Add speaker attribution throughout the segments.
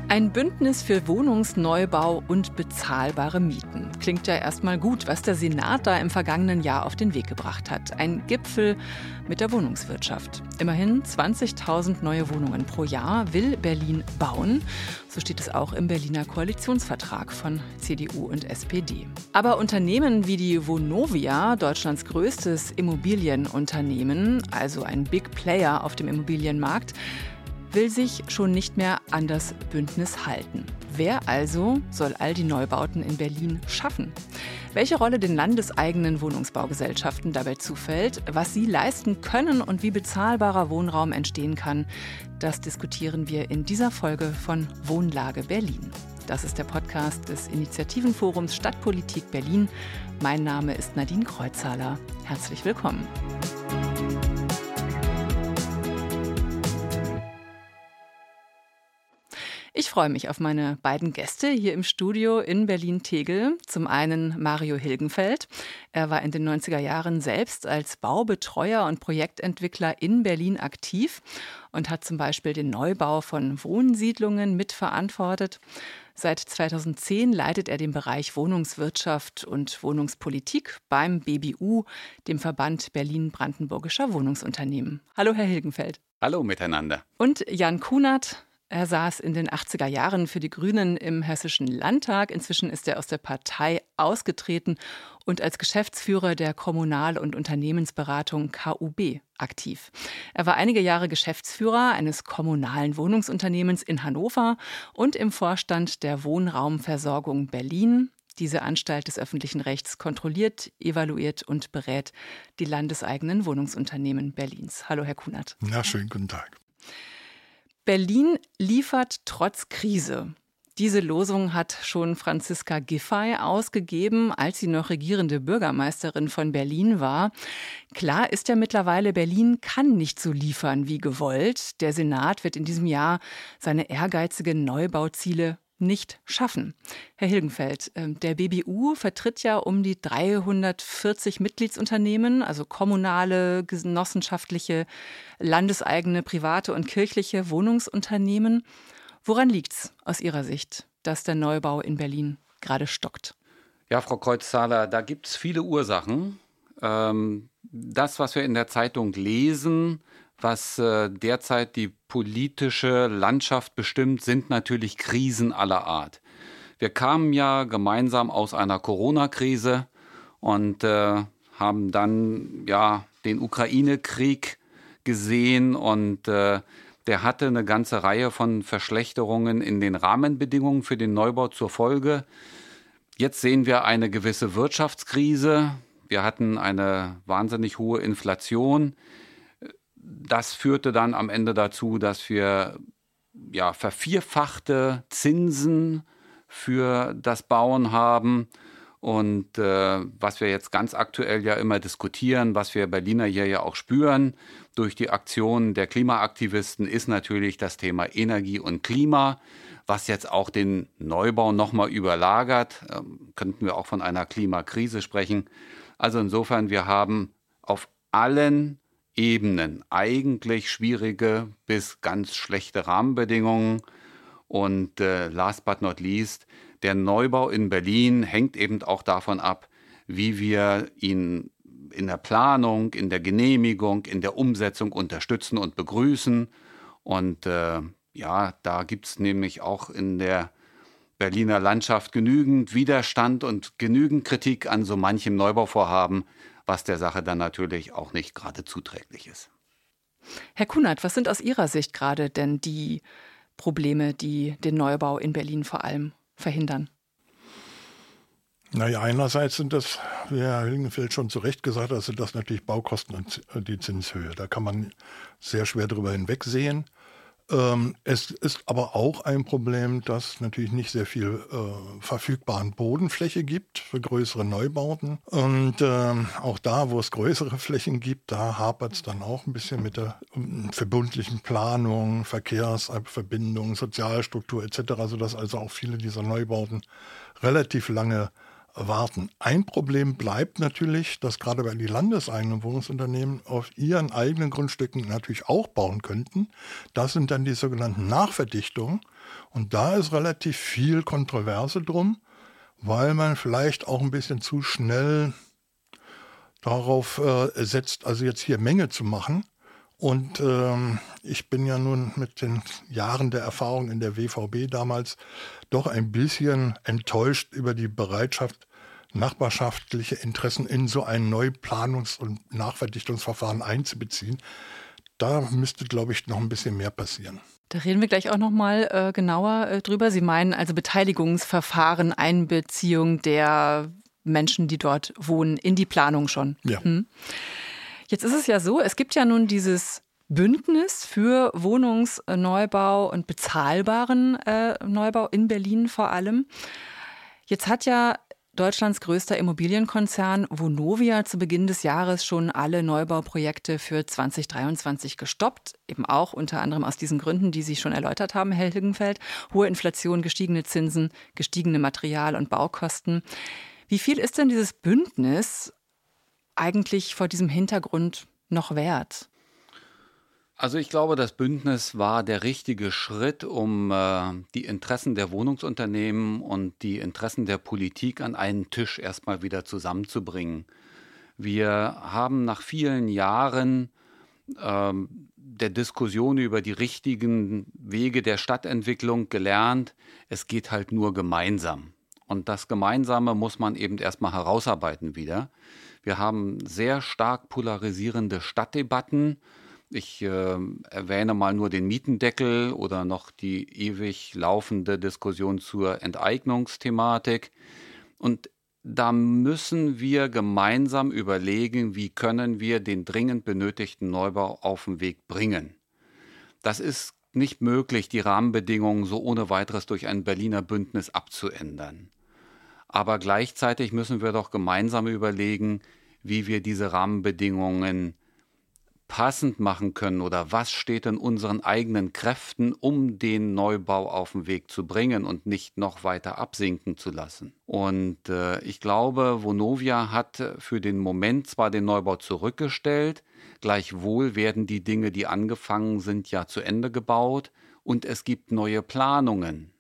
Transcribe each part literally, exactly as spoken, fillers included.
Speaker 1: Ein Bündnis für Wohnungsneubau und bezahlbare Mieten. Klingt ja erstmal gut, was der Senat da im vergangenen Jahr auf den Weg gebracht hat. Ein Gipfel mit der Wohnungswirtschaft. Immerhin zwanzigtausend neue Wohnungen pro Jahr will Berlin bauen. So steht es auch im Berliner Koalitionsvertrag von C D U und S P D. Aber Unternehmen wie die Vonovia, Deutschlands größtes Immobilienunternehmen, also ein Big Player auf dem Immobilienmarkt, will sich schon nicht mehr an das Bündnis halten. Wer also soll all die Neubauten in Berlin schaffen? Welche Rolle den landeseigenen Wohnungsbaugesellschaften dabei zufällt, was sie leisten können und wie bezahlbarer Wohnraum entstehen kann, das diskutieren wir in dieser Folge von Wohnlage Berlin. Das ist der Podcast des Initiativenforums Stadtpolitik Berlin. Mein Name ist Nadine Kreuzhaler. Herzlich willkommen. Ich freue mich auf meine beiden Gäste hier im Studio in Berlin-Tegel. Zum einen Mario Hilgenfeldt. Er war in den neunziger Jahren selbst als Baubetreuer und Projektentwickler in Berlin aktiv und hat zum Beispiel den Neubau von Wohnsiedlungen mitverantwortet. Seit zweitausendzehn leitet er den Bereich Wohnungswirtschaft und Wohnungspolitik beim B B U, dem Verband Berlin-Brandenburgischer Wohnungsunternehmen. Hallo, Herr Hilgenfeldt.
Speaker 2: Hallo miteinander.
Speaker 1: Und Jan Kunert. Er saß in den achtziger Jahren für die Grünen im Hessischen Landtag. Inzwischen ist er aus der Partei ausgetreten und als Geschäftsführer der Kommunal- und Unternehmensberatung K U B aktiv. Er war einige Jahre Geschäftsführer eines kommunalen Wohnungsunternehmens in Hannover und im Vorstand der Wohnraumversorgung Berlin. Diese Anstalt des öffentlichen Rechts kontrolliert, evaluiert und berät die landeseigenen Wohnungsunternehmen Berlins. Hallo, Herr Kunert.
Speaker 3: Ja, schönen guten Tag.
Speaker 1: Berlin liefert trotz Krise. Diese Losung hat schon Franziska Giffey ausgegeben, als sie noch regierende Bürgermeisterin von Berlin war. Klar ist ja mittlerweile, Berlin kann nicht so liefern wie gewollt. Der Senat wird in diesem Jahr seine ehrgeizigen Neubauziele nicht schaffen. Herr Hilgenfeldt, der B B U vertritt ja um die dreihundertvierzig Mitgliedsunternehmen, also kommunale, genossenschaftliche, landeseigene, private und kirchliche Wohnungsunternehmen. Woran liegt's aus Ihrer Sicht, dass der Neubau in Berlin gerade stockt?
Speaker 2: Ja, Frau Kreuzhaler, da gibt es viele Ursachen. Ähm, das, was wir in der Zeitung lesen, was äh, derzeit die politische Landschaft bestimmt, sind natürlich Krisen aller Art. Wir kamen ja gemeinsam aus einer Corona-Krise und äh, haben dann ja den Ukraine-Krieg gesehen und äh, der hatte eine ganze Reihe von Verschlechterungen in den Rahmenbedingungen für den Neubau zur Folge. Jetzt sehen wir eine gewisse Wirtschaftskrise. Wir hatten eine wahnsinnig hohe Inflation. Das führte dann am Ende dazu, dass wir ja, vervierfachte Zinsen für das Bauen haben. Und äh, was wir jetzt ganz aktuell ja immer diskutieren, was wir Berliner hier ja auch spüren, durch die Aktionen der Klimaaktivisten, ist natürlich das Thema Energie und Klima, was jetzt auch den Neubau nochmal überlagert. Ähm, könnten wir auch von einer Klimakrise sprechen. Also insofern, wir haben auf allen Ebenen eigentlich schwierige bis ganz schlechte Rahmenbedingungen. Und äh, last but not least, der Neubau in Berlin hängt eben auch davon ab, wie wir ihn in der Planung, in der Genehmigung, in der Umsetzung unterstützen und begrüßen. Und äh, ja, da gibt es nämlich auch in der Berliner Landschaft genügend Widerstand und genügend Kritik an so manchem Neubauvorhaben, was der Sache dann natürlich auch nicht gerade zuträglich ist.
Speaker 1: Herr Kunert, was sind aus Ihrer Sicht gerade denn die Probleme, die den Neubau in Berlin vor allem verhindern?
Speaker 3: Naja, einerseits sind das, wie Herr Hilgenfeldt schon zu Recht gesagt hat, sind das natürlich Baukosten und die Zinshöhe. Da kann man sehr schwer drüber hinwegsehen. Ähm, es ist aber auch ein Problem, dass es natürlich nicht sehr viel äh, verfügbaren Bodenfläche gibt für größere Neubauten. Und ähm, auch da, wo es größere Flächen gibt, da hapert es dann auch ein bisschen mit der ähm, verbundlichen Planung, Verkehrsverbindungen, Sozialstruktur et cetera, sodass also auch viele dieser Neubauten relativ lange warten. Ein Problem bleibt natürlich, dass gerade bei den landeseigenen Wohnungsunternehmen auf ihren eigenen Grundstücken natürlich auch bauen könnten. Das sind dann die sogenannten Nachverdichtungen. Und da ist relativ viel Kontroverse drum, weil man vielleicht auch ein bisschen zu schnell darauf äh, setzt, also jetzt hier Menge zu machen. Und ähm, ich bin ja nun mit den Jahren der Erfahrung in der W V B damals doch ein bisschen enttäuscht über die Bereitschaft, nachbarschaftliche Interessen in so ein Neuplanungs- und Nachverdichtungsverfahren einzubeziehen. Da müsste, glaube ich, noch ein bisschen mehr passieren.
Speaker 1: Da reden wir gleich auch noch mal äh, genauer äh, drüber. Sie meinen also Beteiligungsverfahren, Einbeziehung der Menschen, die dort wohnen, in die Planung schon.
Speaker 3: Ja.
Speaker 1: Hm. Jetzt ist es ja so, es gibt ja nun dieses Bündnis für Wohnungsneubau und bezahlbaren äh, Neubau in Berlin vor allem. Jetzt hat ja Deutschlands größter Immobilienkonzern Vonovia zu Beginn des Jahres schon alle Neubauprojekte für zwanzig dreiundzwanzig gestoppt. Eben auch unter anderem aus diesen Gründen, die Sie schon erläutert haben, Herr Hilgenfeldt. Hohe Inflation, gestiegene Zinsen, gestiegene Material- und Baukosten. Wie viel ist denn dieses Bündnis eigentlich vor diesem Hintergrund noch wert?
Speaker 2: Also ich glaube, das Bündnis war der richtige Schritt, um äh, die Interessen der Wohnungsunternehmen und die Interessen der Politik an einen Tisch erstmal wieder zusammenzubringen. Wir haben nach vielen Jahren ähm, der Diskussion über die richtigen Wege der Stadtentwicklung gelernt, es geht halt nur gemeinsam. Und das Gemeinsame muss man eben erstmal herausarbeiten wieder. Wir haben sehr stark polarisierende Stadtdebatten. Ich äh, erwähne mal nur den Mietendeckel oder noch die ewig laufende Diskussion zur Enteignungsthematik. Und da müssen wir gemeinsam überlegen, wie können wir den dringend benötigten Neubau auf den Weg bringen. Das ist nicht möglich, die Rahmenbedingungen so ohne weiteres durch ein Berliner Bündnis abzuändern. Aber gleichzeitig müssen wir doch gemeinsam überlegen, wie wir diese Rahmenbedingungen passend machen können oder was steht in unseren eigenen Kräften, um den Neubau auf den Weg zu bringen und nicht noch weiter absinken zu lassen. Und äh, ich glaube, Vonovia hat für den Moment zwar den Neubau zurückgestellt, gleichwohl werden die Dinge, die angefangen sind, ja zu Ende gebaut und es gibt neue Planungen.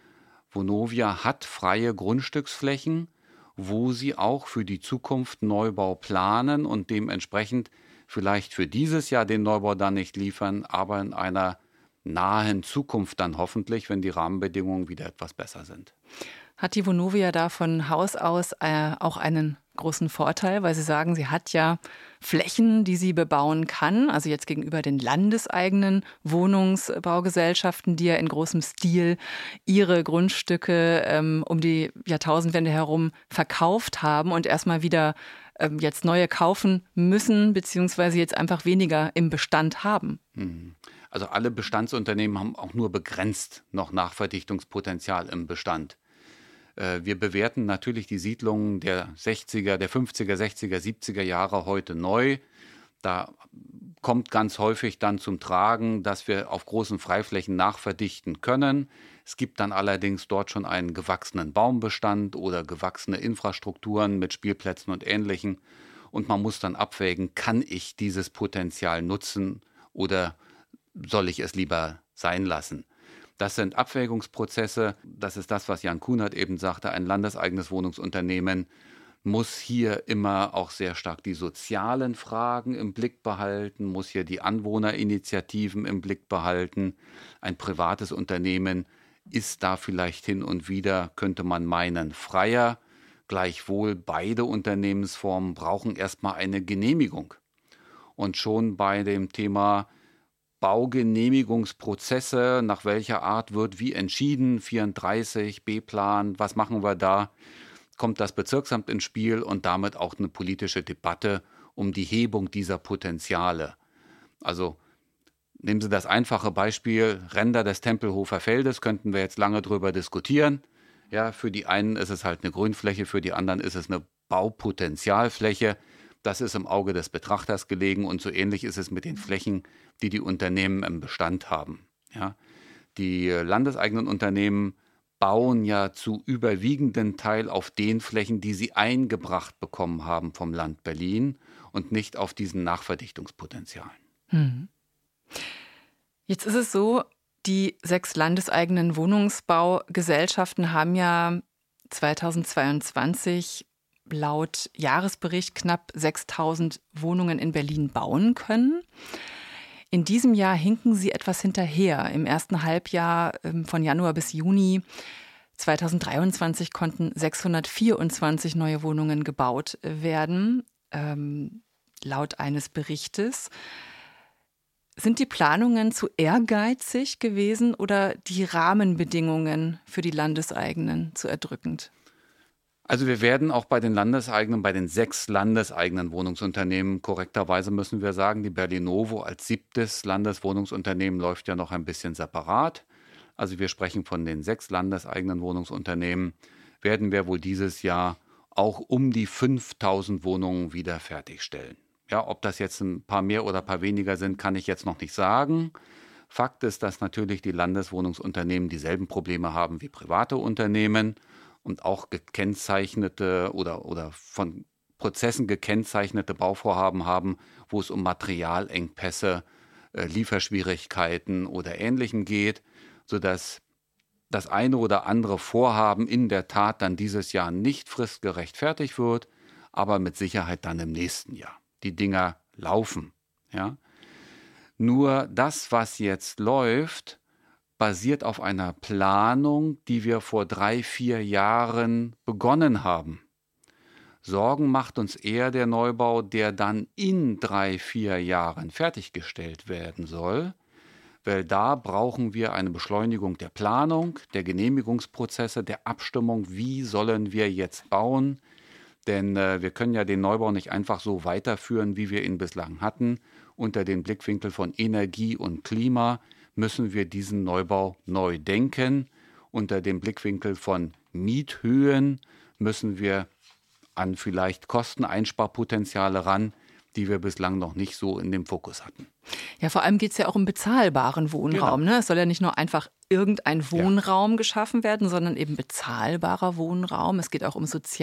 Speaker 2: Vonovia hat freie Grundstücksflächen, wo sie auch für die Zukunft Neubau planen und dementsprechend vielleicht für dieses Jahr den Neubau dann nicht liefern, aber in einer nahen Zukunft dann hoffentlich, wenn die Rahmenbedingungen wieder etwas besser sind.
Speaker 1: Hat die Vonovia da von Haus aus äh, auch einen großen Vorteil, weil Sie sagen, sie hat ja Flächen, die sie bebauen kann, also jetzt gegenüber den landeseigenen Wohnungsbaugesellschaften, die ja in großem Stil ihre Grundstücke ähm, um die Jahrtausendwende herum verkauft haben und erstmal wieder ähm, jetzt neue kaufen müssen, beziehungsweise jetzt einfach weniger im Bestand haben.
Speaker 2: Also alle Bestandsunternehmen haben auch nur begrenzt noch Nachverdichtungspotenzial im Bestand. Wir bewerten natürlich die Siedlungen der sechziger, der fünfziger, sechziger, siebziger Jahre heute neu. Da kommt ganz häufig dann zum Tragen, dass wir auf großen Freiflächen nachverdichten können. Es gibt dann allerdings dort schon einen gewachsenen Baumbestand oder gewachsene Infrastrukturen mit Spielplätzen und Ähnlichem. Und man muss dann abwägen, kann ich dieses Potenzial nutzen oder soll ich es lieber sein lassen? Das sind Abwägungsprozesse. Das ist das, was Jan Kunert eben sagte. Ein landeseigenes Wohnungsunternehmen muss hier immer auch sehr stark die sozialen Fragen im Blick behalten, muss hier die Anwohnerinitiativen im Blick behalten. Ein privates Unternehmen ist da vielleicht hin und wieder, könnte man meinen, freier. Gleichwohl beide Unternehmensformen brauchen erstmal eine Genehmigung. Und schon bei dem Thema Baugenehmigungsprozesse, nach welcher Art wird wie entschieden, vierunddreißig, B-Plan, was machen wir da, kommt das Bezirksamt ins Spiel und damit auch eine politische Debatte um die Hebung dieser Potenziale. Also nehmen Sie das einfache Beispiel Ränder des Tempelhofer Feldes, könnten wir jetzt lange drüber diskutieren. Ja, für die einen ist es halt eine Grünfläche, für die anderen ist es eine Baupotenzialfläche. Das ist im Auge des Betrachters gelegen und so ähnlich ist es mit den Flächen, die die Unternehmen im Bestand haben. Ja, die landeseigenen Unternehmen bauen ja zu überwiegenden Teil auf den Flächen, die sie eingebracht bekommen haben vom Land Berlin und nicht auf diesen Nachverdichtungspotenzialen.
Speaker 1: Hm. Jetzt ist es so, die sechs landeseigenen Wohnungsbaugesellschaften haben ja zweitausendzweiundzwanzig laut Jahresbericht knapp sechstausend Wohnungen in Berlin bauen können. In diesem Jahr hinken sie etwas hinterher. Im ersten Halbjahr von Januar bis Juni zweitausenddreiundzwanzig konnten sechshundertvierundzwanzig neue Wohnungen gebaut werden, ähm, laut eines Berichtes. Sind die Planungen zu ehrgeizig gewesen oder die Rahmenbedingungen für die Landeseigenen zu erdrückend?
Speaker 2: Also wir werden auch bei den landeseigenen, bei den sechs landeseigenen Wohnungsunternehmen, korrekterweise müssen wir sagen, die Berlinovo als siebtes Landeswohnungsunternehmen läuft ja noch ein bisschen separat. Also wir sprechen von den sechs landeseigenen Wohnungsunternehmen, werden wir wohl dieses Jahr auch um die fünftausend Wohnungen wieder fertigstellen. Ja, ob das jetzt ein paar mehr oder ein paar weniger sind, kann ich jetzt noch nicht sagen. Fakt ist, dass natürlich die Landeswohnungsunternehmen dieselben Probleme haben wie private Unternehmen und auch gekennzeichnete oder, oder von Prozessen gekennzeichnete Bauvorhaben haben, wo es um Materialengpässe, äh, Lieferschwierigkeiten oder Ähnlichem geht, sodass das eine oder andere Vorhaben in der Tat dann dieses Jahr nicht fristgerecht fertig wird, aber mit Sicherheit dann im nächsten Jahr. Die Dinger laufen. Ja? Nur das, was jetzt läuft, basiert auf einer Planung, die wir vor drei, vier Jahren begonnen haben. Sorgen macht uns eher der Neubau, der dann in drei, vier Jahren fertiggestellt werden soll, weil da brauchen wir eine Beschleunigung der Planung, der Genehmigungsprozesse, der Abstimmung, wie sollen wir jetzt bauen. Denn äh, wir können ja den Neubau nicht einfach so weiterführen, wie wir ihn bislang hatten. Unter den Blickwinkel von Energie und Klima müssen wir diesen Neubau neu denken. Unter dem Blickwinkel von Miethöhen müssen wir an vielleicht Kosteneinsparpotenziale ran, die wir bislang noch nicht so in dem Fokus hatten.
Speaker 1: Ja, vor allem geht es ja auch um bezahlbaren Wohnraum.
Speaker 2: Genau.
Speaker 1: Ne? Es soll ja nicht nur einfach irgendein Wohnraum ja. geschaffen werden, sondern eben bezahlbarer Wohnraum. Es geht auch um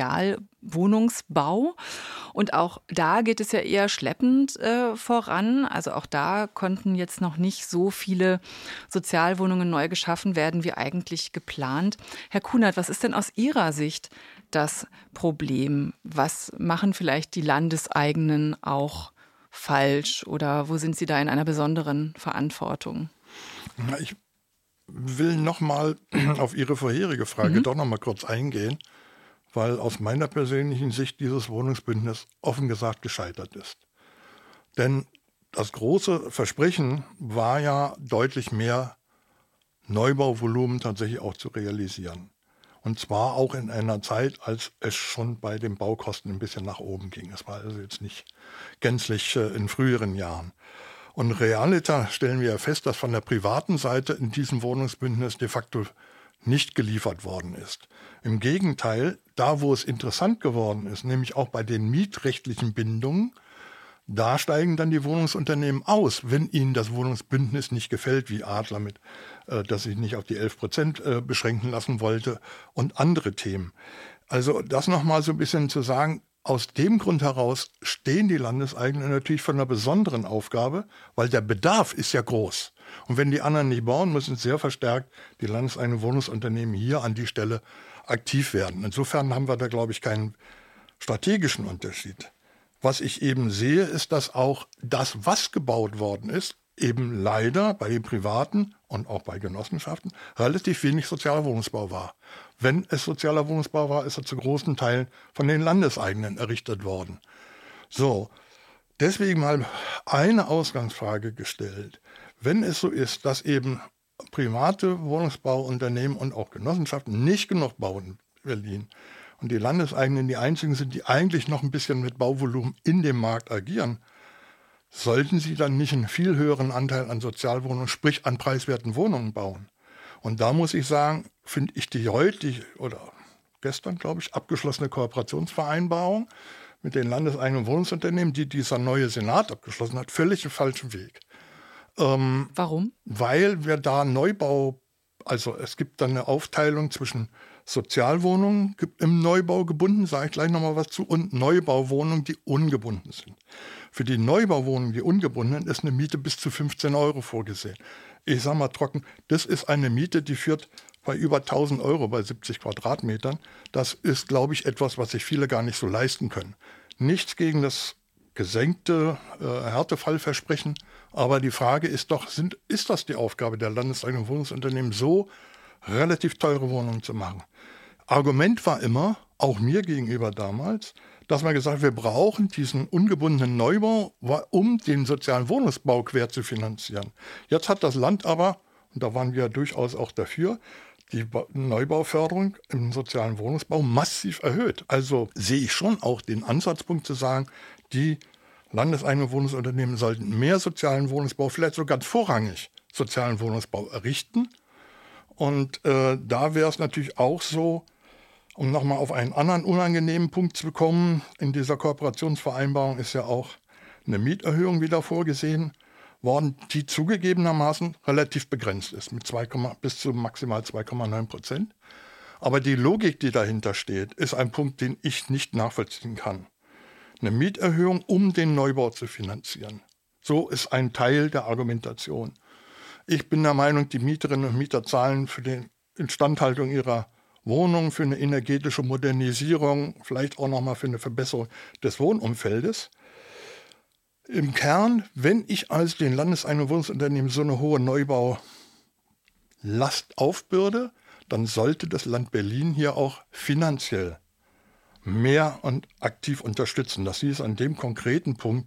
Speaker 1: Sozialwohnungsbau. Und auch da geht es ja eher schleppend äh, voran. Also auch da konnten jetzt noch nicht so viele Sozialwohnungen neu geschaffen werden, wie eigentlich geplant. Herr Kunert, was ist denn aus Ihrer Sicht das Problem? Was machen vielleicht die Landeseigenen auch falsch oder wo sind Sie da in einer besonderen Verantwortung?
Speaker 3: Na, ich will noch mal auf Ihre vorherige Frage mhm. doch noch mal kurz eingehen, weil aus meiner persönlichen Sicht dieses Wohnungsbündnis offen gesagt gescheitert ist. Denn das große Versprechen war ja, deutlich mehr Neubauvolumen tatsächlich auch zu realisieren. Und zwar auch in einer Zeit, als es schon bei den Baukosten ein bisschen nach oben ging. Es war also jetzt nicht gänzlich äh, in früheren Jahren. Und realiter stellen wir ja fest, dass von der privaten Seite in diesem Wohnungsbündnis de facto nicht geliefert worden ist. Im Gegenteil, da wo es interessant geworden ist, nämlich auch bei den mietrechtlichen Bindungen, da steigen dann die Wohnungsunternehmen aus, wenn ihnen das Wohnungsbündnis nicht gefällt, wie Adler mit, äh, das sich nicht auf die elf Prozent äh, beschränken lassen wollte und andere Themen. Also das nochmal so ein bisschen zu sagen, aus dem Grund heraus stehen die Landeseigenen natürlich vor einer besonderen Aufgabe, weil der Bedarf ist ja groß. Und wenn die anderen nicht bauen, müssen sehr verstärkt die landeseigenen Wohnungsunternehmen hier an die Stelle aktiv werden. Insofern haben wir da, glaube ich, keinen strategischen Unterschied. Was ich eben sehe, ist, dass auch das, was gebaut worden ist, eben leider bei den Privaten und auch bei Genossenschaften relativ wenig sozialer Wohnungsbau war. Wenn es sozialer Wohnungsbau war, ist er zu großen Teilen von den Landeseigenen errichtet worden. So, deswegen mal eine Ausgangsfrage gestellt. Wenn es so ist, dass eben private Wohnungsbauunternehmen und auch Genossenschaften nicht genug bauen in Berlin und die Landeseigenen die einzigen sind, die eigentlich noch ein bisschen mit Bauvolumen in dem Markt agieren, sollten sie dann nicht einen viel höheren Anteil an Sozialwohnungen, sprich an preiswerten Wohnungen bauen? Und da muss ich sagen, finde ich die heute oder gestern, glaube ich, abgeschlossene Kooperationsvereinbarung mit den landeseigenen Wohnungsunternehmen, die dieser neue Senat abgeschlossen hat, völlig im falschen Weg. Ähm,
Speaker 1: Warum?
Speaker 3: Weil wir da Neubau Also es gibt dann eine Aufteilung zwischen Sozialwohnungen im Neubau gebunden, sage ich gleich nochmal was zu, und Neubauwohnungen, die ungebunden sind. Für die Neubauwohnungen, die ungebundenen, ist eine Miete bis zu fünfzehn Euro vorgesehen. Ich sage mal trocken, das ist eine Miete, die führt bei über tausend Euro bei siebzig Quadratmetern. Das ist, glaube ich, etwas, was sich viele gar nicht so leisten können. Nichts gegen das gesenkte äh, Härtefallversprechen, aber die Frage ist doch, sind, ist das die Aufgabe der landeseigenen Wohnungsunternehmen, so relativ teure Wohnungen zu machen? Argument war immer, auch mir gegenüber damals, dass man gesagt hat, wir brauchen diesen ungebundenen Neubau, um den sozialen Wohnungsbau quer zu finanzieren. Jetzt hat das Land aber, und da waren wir durchaus auch dafür, die Neubauförderung im sozialen Wohnungsbau massiv erhöht. Also sehe ich schon auch den Ansatzpunkt zu sagen, die landeseigenen Wohnungsunternehmen sollten mehr sozialen Wohnungsbau, vielleicht sogar vorrangig sozialen Wohnungsbau errichten. Und äh, da wäre es natürlich auch so, um nochmal auf einen anderen unangenehmen Punkt zu kommen, in dieser Kooperationsvereinbarung ist ja auch eine Mieterhöhung wieder vorgesehen worden, die zugegebenermaßen relativ begrenzt ist, mit zwei, bis zu maximal zwei Komma neun Prozent. Aber die Logik, die dahinter steht, ist ein Punkt, den ich nicht nachvollziehen kann. Eine Mieterhöhung, um den Neubau zu finanzieren. So ist ein Teil der Argumentation. Ich bin der Meinung, die Mieterinnen und Mieter zahlen für die Instandhaltung ihrer Wohnung, für eine energetische Modernisierung, vielleicht auch nochmal für eine Verbesserung des Wohnumfeldes. Im Kern, wenn ich als den landeseigenen Wohnungsunternehmen so eine hohe Neubaulast aufbürde, dann sollte das Land Berlin hier auch finanziell mehr und aktiv unterstützen. Das hieß an dem konkreten Punkt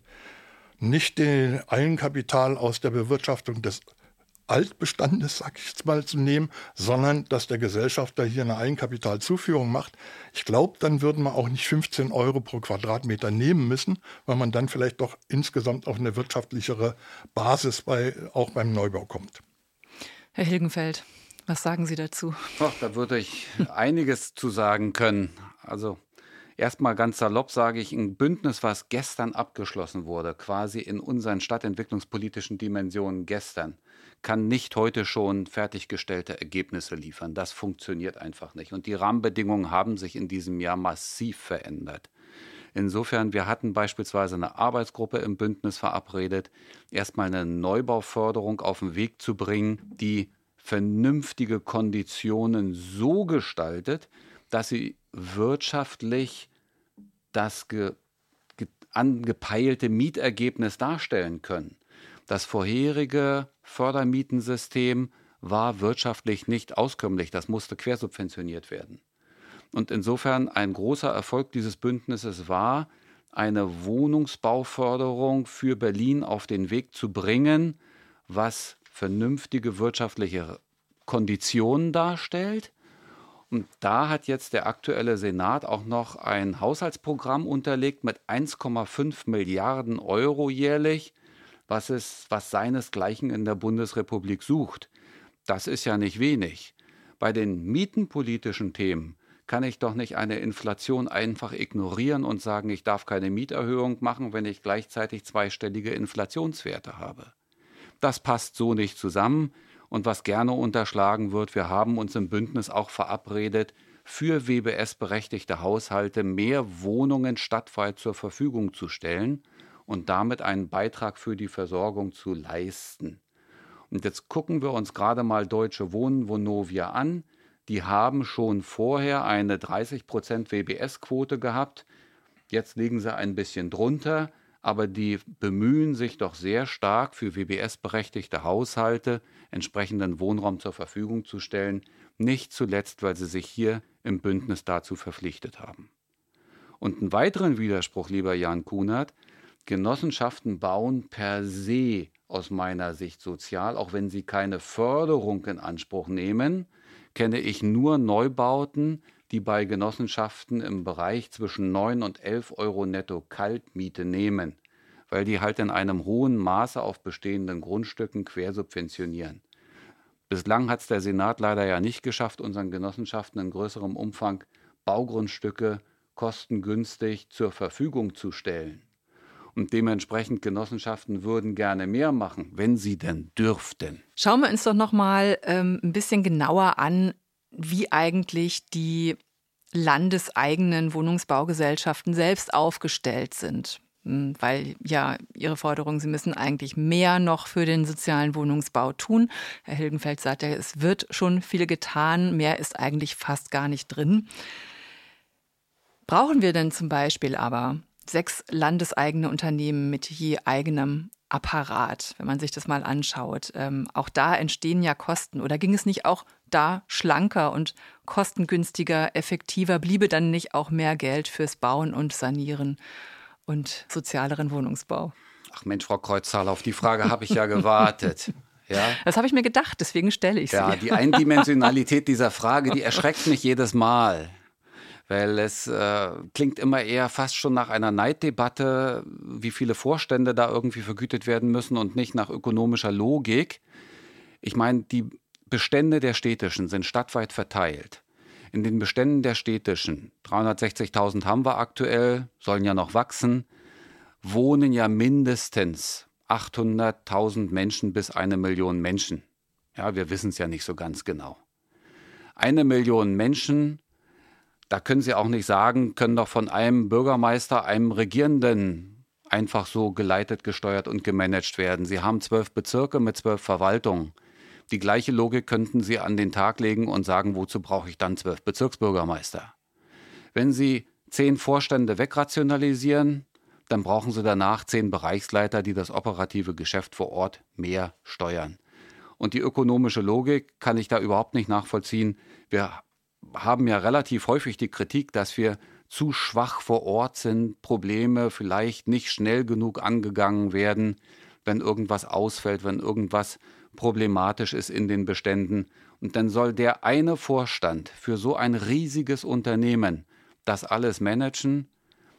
Speaker 3: nicht den Eigenkapital aus der Bewirtschaftung des Altbestandes, sag ich jetzt mal, zu nehmen, sondern dass der Gesellschafter hier eine Eigenkapitalzuführung macht. Ich glaube, dann würden wir auch nicht fünfzehn Euro pro Quadratmeter nehmen müssen, weil man dann vielleicht doch insgesamt auf eine wirtschaftlichere Basis bei, auch beim Neubau kommt.
Speaker 1: Herr Hilgenfeldt, was sagen Sie dazu?
Speaker 2: Ach, da würde ich einiges zu sagen können. Also erstmal ganz salopp sage ich, ein Bündnis, was gestern abgeschlossen wurde, quasi in unseren stadtentwicklungspolitischen Dimensionen gestern, kann nicht heute schon fertiggestellte Ergebnisse liefern. Das funktioniert einfach nicht. Und die Rahmenbedingungen haben sich in diesem Jahr massiv verändert. Insofern, wir hatten beispielsweise eine Arbeitsgruppe im Bündnis verabredet, erstmal eine Neubauförderung auf den Weg zu bringen, die vernünftige Konditionen so gestaltet, dass sie wirtschaftlich das ge, ge, angepeilte Mietergebnis darstellen können. Das vorherige Fördermietensystem war wirtschaftlich nicht auskömmlich. Das musste quersubventioniert werden. Und insofern ein großer Erfolg dieses Bündnisses war, eine Wohnungsbauförderung für Berlin auf den Weg zu bringen, was vernünftige wirtschaftliche Konditionen darstellt. Und da hat jetzt der aktuelle Senat auch noch ein Haushaltsprogramm unterlegt mit eins Komma fünf Milliarden Euro jährlich, was es, was seinesgleichen in der Bundesrepublik sucht. Das ist ja nicht wenig. Bei den mietenpolitischen Themen kann ich doch nicht eine Inflation einfach ignorieren und sagen, ich darf keine Mieterhöhung machen, wenn ich gleichzeitig zweistellige Inflationswerte habe. Das passt so nicht zusammen. Und was gerne unterschlagen wird, wir haben uns im Bündnis auch verabredet, für W B S-berechtigte Haushalte mehr Wohnungen stadtweit zur Verfügung zu stellen und damit einen Beitrag für die Versorgung zu leisten. Und jetzt gucken wir uns gerade mal Deutsche Wohnen, Vonovia an. Die haben schon vorher eine dreißig Prozent W B S-Quote gehabt. Jetzt liegen sie ein bisschen drunter, aber die bemühen sich doch sehr stark, für W B S-berechtigte Haushalte entsprechenden Wohnraum zur Verfügung zu stellen. Nicht zuletzt, weil sie sich hier im Bündnis dazu verpflichtet haben. Und einen weiteren Widerspruch, lieber Jan Kunert: Genossenschaften bauen per se aus meiner Sicht sozial, auch wenn sie keine Förderung in Anspruch nehmen, kenne ich nur Neubauten, die bei Genossenschaften im Bereich zwischen neun und elf Euro netto Kaltmiete nehmen, weil die halt in einem hohen Maße auf bestehenden Grundstücken quersubventionieren. Bislang hat es der Senat leider ja nicht geschafft, unseren Genossenschaften in größerem Umfang Baugrundstücke kostengünstig zur Verfügung zu stellen. Und dementsprechend Genossenschaften würden gerne mehr machen, wenn sie denn dürften.
Speaker 1: Schauen wir uns doch noch mal ähm, ein bisschen genauer an, wie eigentlich die landeseigenen Wohnungsbaugesellschaften selbst aufgestellt sind. Weil ja Ihre Forderung, Sie müssen eigentlich mehr noch für den sozialen Wohnungsbau tun. Herr Hilgenfeldt sagt ja, es wird schon viel getan, mehr ist eigentlich fast gar nicht drin. Brauchen wir denn zum Beispiel aber sechs landeseigene Unternehmen mit je eigenem Apparat, wenn man sich das mal anschaut? Ähm, auch da entstehen ja Kosten. Oder ging es nicht auch da schlanker und kostengünstiger, effektiver? Bliebe dann nicht auch mehr Geld fürs Bauen und Sanieren und sozialeren Wohnungsbau?
Speaker 2: Ach Mensch, Frau Kreuzzahler, auf die Frage habe ich ja gewartet. Ja?
Speaker 1: Das habe ich mir gedacht, deswegen stelle ich sie.
Speaker 2: Ja, die Eindimensionalität dieser Frage, die erschreckt mich jedes Mal. Weil es äh, klingt immer eher fast schon nach einer Neiddebatte, wie viele Vorstände da irgendwie vergütet werden müssen und nicht nach ökonomischer Logik. Ich meine, die Bestände der Städtischen sind stadtweit verteilt. In den Beständen der Städtischen, dreihundertsechzigtausend haben wir aktuell, sollen ja noch wachsen, wohnen ja mindestens achthunderttausend Menschen bis eine Million Menschen. Ja, wir wissen es ja nicht so ganz genau. Eine Million Menschen, da können Sie auch nicht sagen, können doch von einem Bürgermeister, einem Regierenden einfach so geleitet, gesteuert und gemanagt werden. Sie haben zwölf Bezirke mit zwölf Verwaltungen. Die gleiche Logik könnten Sie an den Tag legen und sagen, wozu brauche ich dann zwölf Bezirksbürgermeister? Wenn Sie zehn Vorstände wegrationalisieren, dann brauchen Sie danach zehn Bereichsleiter, die das operative Geschäft vor Ort mehr steuern. Und die ökonomische Logik kann ich da überhaupt nicht nachvollziehen. Wir haben ja relativ häufig die Kritik, dass wir zu schwach vor Ort sind, Probleme vielleicht nicht schnell genug angegangen werden, wenn irgendwas ausfällt, wenn irgendwas problematisch ist in den Beständen. Und dann soll der eine Vorstand für so ein riesiges Unternehmen das alles managen.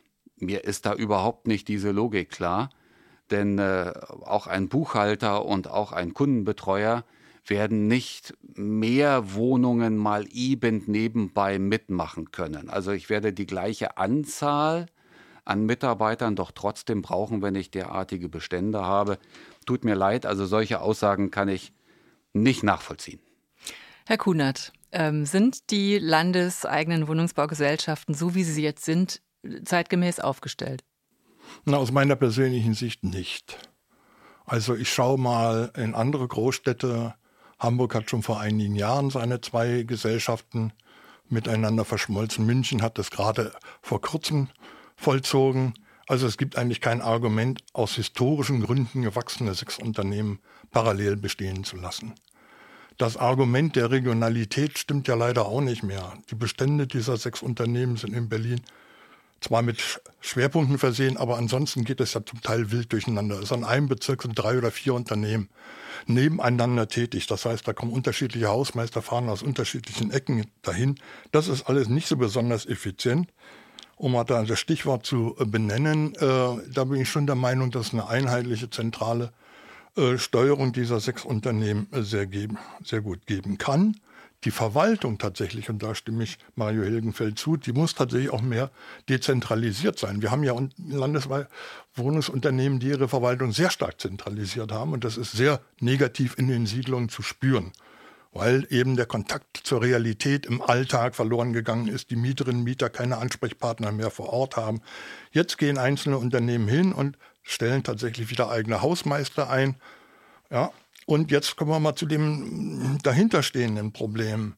Speaker 2: Mir ist da überhaupt nicht diese Logik klar, denn äh, auch ein Buchhalter und auch ein Kundenbetreuer werden nicht mehr Wohnungen mal eben nebenbei mitmachen können. Also ich werde die gleiche Anzahl an Mitarbeitern doch trotzdem brauchen, wenn ich derartige Bestände habe. Tut mir leid, also solche Aussagen kann ich nicht nachvollziehen.
Speaker 1: Herr Kunert, ähm, sind die landeseigenen Wohnungsbaugesellschaften, so wie sie jetzt sind, zeitgemäß aufgestellt?
Speaker 3: Na, aus meiner persönlichen Sicht nicht. Also ich schaue mal in andere Großstädte. Hamburg hat schon vor einigen Jahren seine zwei Gesellschaften miteinander verschmolzen. München hat das gerade vor kurzem vollzogen. Also es gibt eigentlich kein Argument, aus historischen Gründen gewachsene sechs Unternehmen parallel bestehen zu lassen. Das Argument der Regionalität stimmt ja leider auch nicht mehr. Die Bestände dieser sechs Unternehmen sind in Berlin zwar mit Schwerpunkten versehen, aber ansonsten geht es ja zum Teil wild durcheinander. Also an einem Bezirk sind drei oder vier Unternehmen nebeneinander tätig. Das heißt, da kommen unterschiedliche Hausmeister, fahren aus unterschiedlichen Ecken dahin. Das ist alles nicht so besonders effizient. Um mal da das Stichwort zu benennen, äh, da bin ich schon der Meinung, dass eine einheitliche zentrale äh, Steuerung dieser sechs Unternehmen äh, sehr, geben, sehr gut geben kann. Die Verwaltung tatsächlich, und da stimme ich Mario Hilgenfeldt zu, die muss tatsächlich auch mehr dezentralisiert sein. Wir haben ja landesweit Wohnungsunternehmen, die ihre Verwaltung sehr stark zentralisiert haben, und das ist sehr negativ in den Siedlungen zu spüren, weil eben der Kontakt zur Realität im Alltag verloren gegangen ist, die Mieterinnen und Mieter keine Ansprechpartner mehr vor Ort haben. Jetzt gehen einzelne Unternehmen hin und stellen tatsächlich wieder eigene Hausmeister ein. Ja, und jetzt kommen wir mal zu dem dahinterstehenden Problem.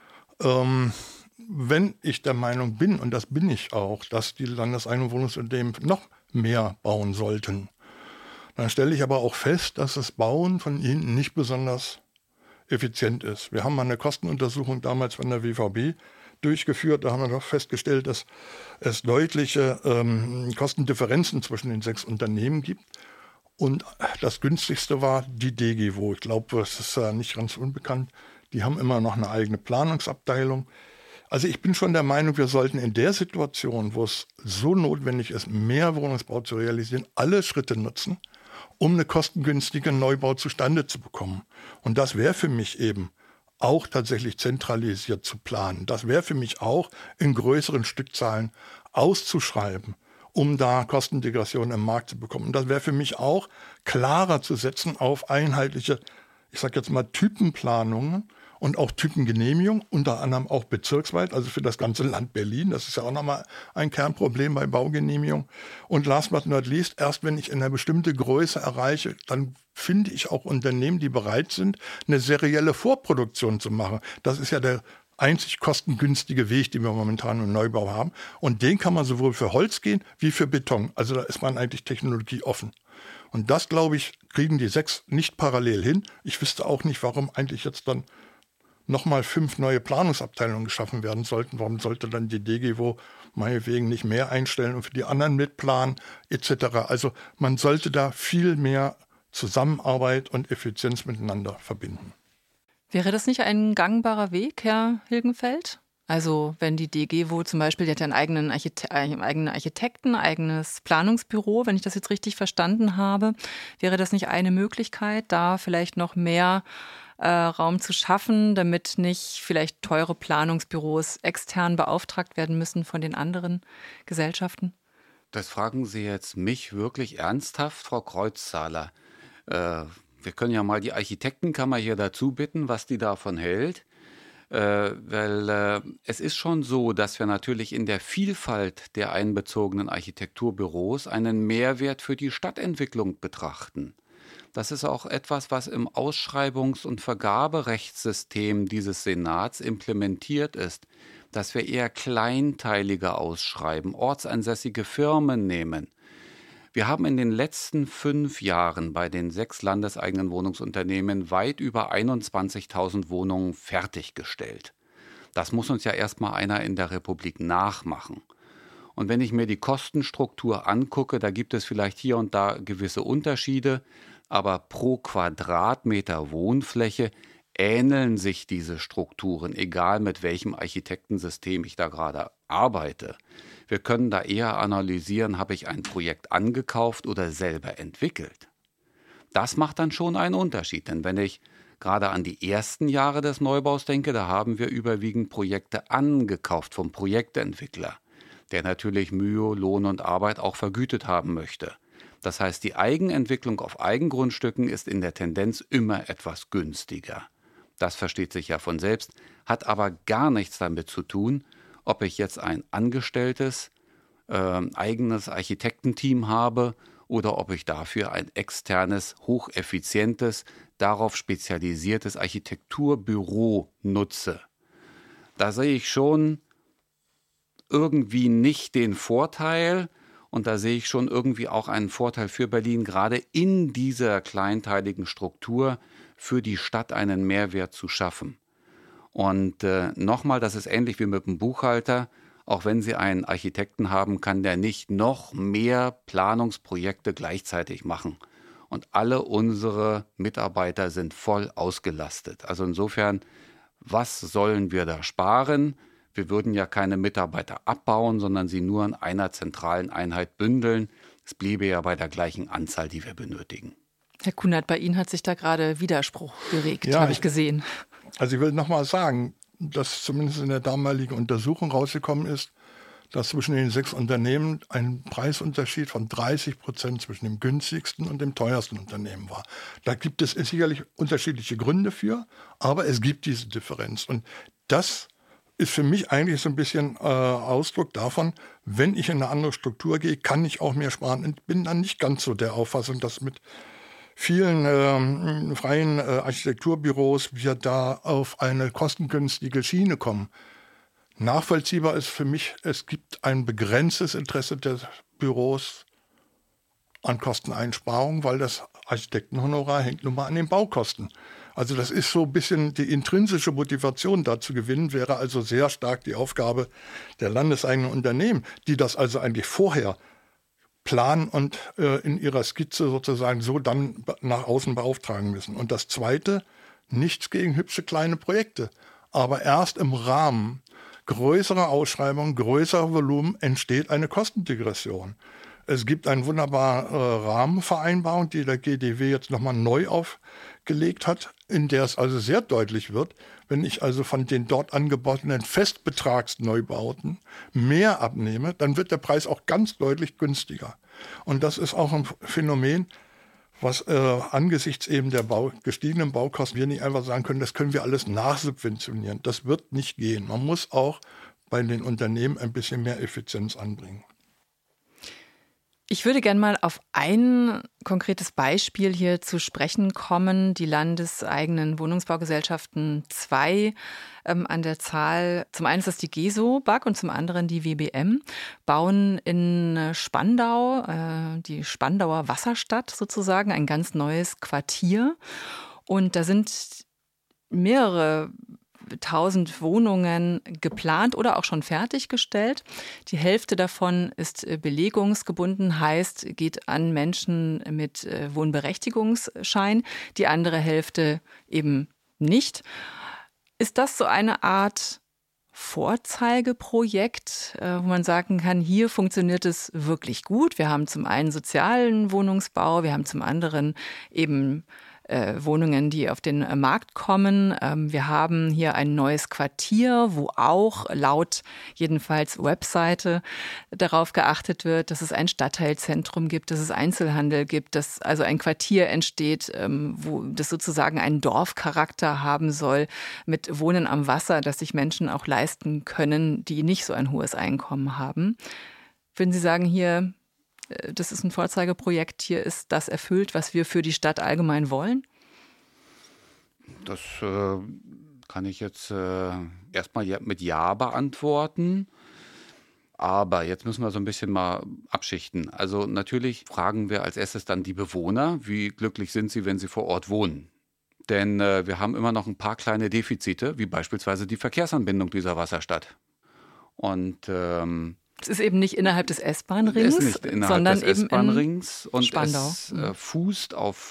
Speaker 3: Ähm, wenn ich der Meinung bin, und das bin ich auch, dass die landeseigenen Wohnungsunternehmen noch mehr bauen sollten, dann stelle ich aber auch fest, dass das Bauen von ihnen nicht besonders effizient ist. Wir haben mal eine Kostenuntersuchung damals von der W V B durchgeführt. Da haben wir doch festgestellt, dass es deutliche ähm, Kostendifferenzen zwischen den sechs Unternehmen gibt. Und das günstigste war die D G W O. Ich glaube, das ist äh, nicht ganz unbekannt. Die haben immer noch eine eigene Planungsabteilung. Also ich bin schon der Meinung, wir sollten in der Situation, wo es so notwendig ist, mehr Wohnungsbau zu realisieren, alle Schritte nutzen, um eine kostengünstige Neubau zustande zu bekommen. Und das wäre für mich eben auch tatsächlich zentralisiert zu planen. Das wäre für mich auch in größeren Stückzahlen auszuschreiben, um da Kostendegression im Markt zu bekommen. Und das wäre für mich auch klarer zu setzen auf einheitliche, ich sage jetzt mal Typenplanungen und auch Typengenehmigung, unter anderem auch bezirksweit, also für das ganze Land Berlin. Das ist ja auch nochmal ein Kernproblem bei Baugenehmigung. Und last but not least, erst wenn ich eine bestimmte Größe erreiche, dann finde ich auch Unternehmen, die bereit sind, eine serielle Vorproduktion zu machen. Das ist ja der einzig kostengünstige Weg, den wir momentan im Neubau haben. Und den kann man sowohl für Holz gehen wie für Beton. Also da ist man eigentlich technologieoffen. Und das, glaube ich, kriegen die sechs nicht parallel hin. Ich wüsste auch nicht, warum eigentlich jetzt dann nochmal fünf neue Planungsabteilungen geschaffen werden sollten. Warum sollte dann die D G W O meinetwegen nicht mehr einstellen und für die anderen mitplanen et cetera. Also man sollte da viel mehr Zusammenarbeit und Effizienz miteinander verbinden.
Speaker 1: Wäre das nicht ein gangbarer Weg, Herr Hilgenfeldt? Also wenn die D G W O zum Beispiel, die hat ja einen eigenen, Archite- einen eigenen Architekten, eigenes Planungsbüro, wenn ich das jetzt richtig verstanden habe, wäre das nicht eine Möglichkeit, da vielleicht noch mehr äh, Raum zu schaffen, damit nicht vielleicht teure Planungsbüros extern beauftragt werden müssen von den anderen Gesellschaften?
Speaker 2: Das fragen Sie jetzt mich wirklich ernsthaft, Frau Kreuzzahler. Äh, wir können ja mal die Architektenkammer hier dazu bitten, was die davon hält. Äh, weil äh, es ist schon so, dass wir natürlich in der Vielfalt der einbezogenen Architekturbüros einen Mehrwert für die Stadtentwicklung betrachten. Das ist auch etwas, was im Ausschreibungs- und Vergaberechtssystem dieses Senats implementiert ist, dass wir eher kleinteiliger ausschreiben, ortsansässige Firmen nehmen. Wir haben in den letzten fünf Jahren bei den sechs landeseigenen Wohnungsunternehmen weit über einundzwanzigtausend Wohnungen fertiggestellt. Das muss uns ja erstmal einer in der Republik nachmachen. Und wenn ich mir die Kostenstruktur angucke, da gibt es vielleicht hier und da gewisse Unterschiede, aber pro Quadratmeter Wohnfläche ähneln sich diese Strukturen, egal mit welchem Architektensystem ich da gerade arbeite. Wir können da eher analysieren, habe ich ein Projekt angekauft oder selber entwickelt. Das macht dann schon einen Unterschied, denn wenn ich gerade an die ersten Jahre des Neubaus denke, da haben wir überwiegend Projekte angekauft vom Projektentwickler, der natürlich Mühe, Lohn und Arbeit auch vergütet haben möchte. Das heißt, die Eigenentwicklung auf Eigengrundstücken ist in der Tendenz immer etwas günstiger. Das versteht sich ja von selbst, hat aber gar nichts damit zu tun, ob ich jetzt ein angestelltes, äh, eigenes Architektenteam habe oder ob ich dafür ein externes, hocheffizientes, darauf spezialisiertes Architekturbüro nutze. Da sehe ich schon irgendwie nicht den Vorteil und da sehe ich schon irgendwie auch einen Vorteil für Berlin, gerade in dieser kleinteiligen Struktur für die Stadt einen Mehrwert zu schaffen. Und äh, nochmal, das ist ähnlich wie mit dem Buchhalter. Auch wenn Sie einen Architekten haben, kann der nicht noch mehr Planungsprojekte gleichzeitig machen. Und alle unsere Mitarbeiter sind voll ausgelastet. Also insofern, was sollen wir da sparen? Wir würden ja keine Mitarbeiter abbauen, sondern sie nur in einer zentralen Einheit bündeln. Es bliebe ja bei der gleichen Anzahl, die wir benötigen.
Speaker 1: Herr Kunert, bei Ihnen hat sich da gerade Widerspruch geregt,
Speaker 3: ja,
Speaker 1: habe ich gesehen.
Speaker 3: Also ich will nochmal sagen, dass zumindest in der damaligen Untersuchung rausgekommen ist, dass zwischen den sechs Unternehmen ein Preisunterschied von dreißig Prozent zwischen dem günstigsten und dem teuersten Unternehmen war. Da gibt es sicherlich unterschiedliche Gründe für, aber es gibt diese Differenz. Und das ist für mich eigentlich so ein bisschen äh, Ausdruck davon, wenn ich in eine andere Struktur gehe, kann ich auch mehr sparen. Und bin dann nicht ganz so der Auffassung, dass mit vielen äh, freien äh, Architekturbüros wir da auf eine kostengünstige Schiene kommen. Nachvollziehbar ist für mich, es gibt ein begrenztes Interesse der Büros an Kosteneinsparungen, weil das Architektenhonorar hängt nun mal an den Baukosten. Also das ist so ein bisschen die intrinsische Motivation da zu gewinnen, wäre also sehr stark die Aufgabe der landeseigenen Unternehmen, die das also eigentlich vorher planen und äh, in ihrer Skizze sozusagen so dann nach außen beauftragen müssen. Und das Zweite, nichts gegen hübsche kleine Projekte, aber erst im Rahmen größerer Ausschreibungen, größerer Volumen entsteht eine Kostendegression. Es gibt eine wunderbare äh, Rahmenvereinbarung, die der G D W jetzt nochmal neu auf gelegt hat, in der es also sehr deutlich wird, wenn ich also von den dort angebauten Festbetragsneubauten mehr abnehme, dann wird der Preis auch ganz deutlich günstiger. Und das ist auch ein Phänomen, was äh, angesichts eben der Bau, gestiegenen Baukosten wir nicht einfach sagen können, das können wir alles nachsubventionieren. Das wird nicht gehen. Man muss auch bei den Unternehmen ein bisschen mehr Effizienz anbringen.
Speaker 1: Ich würde gerne mal auf ein konkretes Beispiel hier zu sprechen kommen. Die landeseigenen Wohnungsbaugesellschaften, zwei ähm, an der Zahl. Zum einen ist das die GESO-BAG und zum anderen die W B M, bauen in Spandau, äh, die Spandauer Wasserstadt sozusagen, ein ganz neues Quartier. Und da sind mehrere tausend Wohnungen geplant oder auch schon fertiggestellt. Die Hälfte davon ist belegungsgebunden, heißt, geht an Menschen mit Wohnberechtigungsschein, die andere Hälfte eben nicht. Ist das so eine Art Vorzeigeprojekt, wo man sagen kann, hier funktioniert es wirklich gut? Wir haben zum einen sozialen Wohnungsbau, wir haben zum anderen eben Äh, Wohnungen, die auf den äh, Markt kommen. Ähm, wir haben hier ein neues Quartier, wo auch laut jedenfalls Webseite darauf geachtet wird, dass es ein Stadtteilzentrum gibt, dass es Einzelhandel gibt, dass also ein Quartier entsteht, ähm, wo das sozusagen einen Dorfcharakter haben soll mit Wohnen am Wasser, das sich Menschen auch leisten können, die nicht so ein hohes Einkommen haben. Würden Sie sagen, hier das ist ein Vorzeigeprojekt, hier ist das erfüllt, was wir für die Stadt allgemein wollen?
Speaker 2: Das äh, kann ich jetzt äh, erstmal mit Ja beantworten. Aber jetzt müssen wir so ein bisschen mal abschichten. Also natürlich fragen wir als erstes dann die Bewohner, wie glücklich sind sie, wenn sie vor Ort wohnen. Denn äh, wir haben immer noch ein paar kleine Defizite, wie beispielsweise die Verkehrsanbindung dieser Wasserstadt. Und ähm,
Speaker 1: es ist eben nicht innerhalb des S-Bahn-Rings,
Speaker 2: es ist nicht innerhalb
Speaker 1: sondern
Speaker 2: des
Speaker 1: eben
Speaker 2: S-Bahn-Rings und
Speaker 1: Spandau.
Speaker 2: Es äh, fußt auf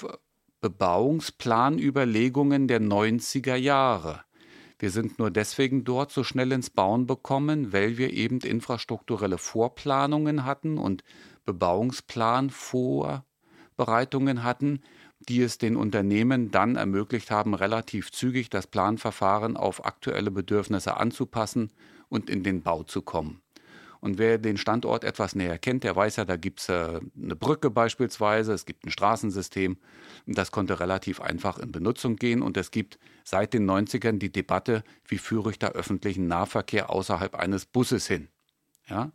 Speaker 2: Bebauungsplanüberlegungen der neunziger Jahre. Wir sind nur deswegen dort so schnell ins Bauen gekommen, weil wir eben infrastrukturelle Vorplanungen hatten und Bebauungsplanvorbereitungen hatten, die es den Unternehmen dann ermöglicht haben, relativ zügig das Planverfahren auf aktuelle Bedürfnisse anzupassen und in den Bau zu kommen. Und wer den Standort etwas näher kennt, der weiß ja, da gibt es äh, eine Brücke beispielsweise, es gibt ein Straßensystem. Und das konnte relativ einfach in Benutzung gehen. Und es gibt seit den neunzigern die Debatte, wie führe ich da öffentlichen Nahverkehr außerhalb eines Busses hin. Ja?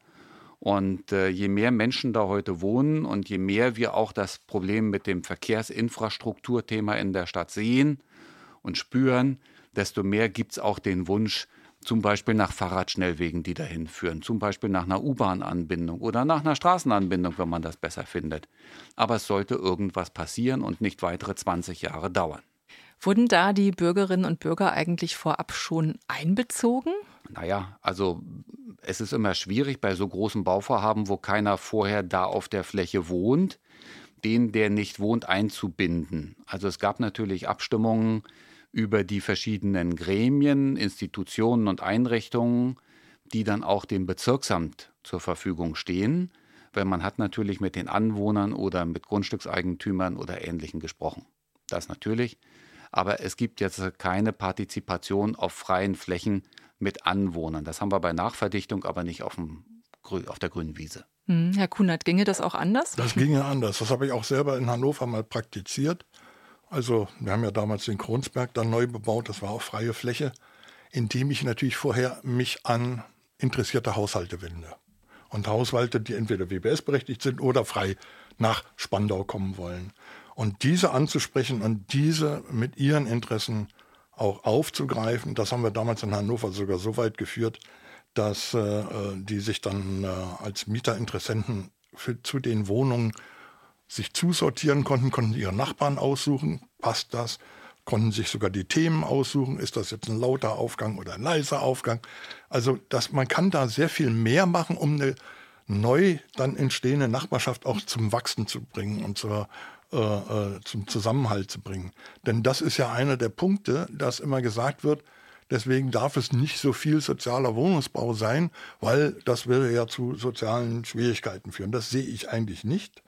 Speaker 2: Und äh, je mehr Menschen da heute wohnen und je mehr wir auch das Problem mit dem Verkehrsinfrastrukturthema in der Stadt sehen und spüren, desto mehr gibt es auch den Wunsch, zum Beispiel nach Fahrradschnellwegen, die dahin führen, zum Beispiel nach einer U-Bahn-Anbindung oder nach einer Straßenanbindung, wenn man das besser findet. Aber es sollte irgendwas passieren und nicht weitere zwanzig Jahre dauern.
Speaker 1: Wurden da die Bürgerinnen und Bürger eigentlich vorab schon einbezogen?
Speaker 2: Naja, also es ist immer schwierig bei so großen Bauvorhaben, wo keiner vorher da auf der Fläche wohnt, den, der nicht wohnt, einzubinden. Also es gab natürlich Abstimmungen über die verschiedenen Gremien, Institutionen und Einrichtungen, die dann auch dem Bezirksamt zur Verfügung stehen, weil man hat natürlich mit den Anwohnern oder mit Grundstückseigentümern oder Ähnlichen gesprochen. Das natürlich, aber es gibt jetzt keine Partizipation auf freien Flächen mit Anwohnern. Das haben wir bei Nachverdichtung, aber nicht auf, dem, auf der grünen Wiese.
Speaker 1: Hm, Herr Kunert, ginge das auch anders?
Speaker 3: Das ginge anders. Das habe ich auch selber in Hannover mal praktiziert. Also wir haben ja damals den Kronsberg dann neu bebaut, das war auch freie Fläche, indem ich natürlich vorher mich an interessierte Haushalte wende. Und Haushalte, die entweder W B S-berechtigt sind oder frei nach Spandau kommen wollen. Und diese anzusprechen und diese mit ihren Interessen auch aufzugreifen, das haben wir damals in Hannover sogar so weit geführt, dass äh, die sich dann äh, als Mieterinteressenten für, zu den Wohnungen sich zusortieren konnten, konnten ihre Nachbarn aussuchen, passt das, konnten sich sogar die Themen aussuchen, ist das jetzt ein lauter Aufgang oder ein leiser Aufgang. Also das, man kann da sehr viel mehr machen, um eine neu dann entstehende Nachbarschaft auch zum Wachsen zu bringen und zur, äh, äh, zum Zusammenhalt zu bringen. Denn das ist ja einer der Punkte, dass immer gesagt wird, deswegen darf es nicht so viel sozialer Wohnungsbau sein, weil das würde ja zu sozialen Schwierigkeiten führen. Das sehe ich eigentlich nicht.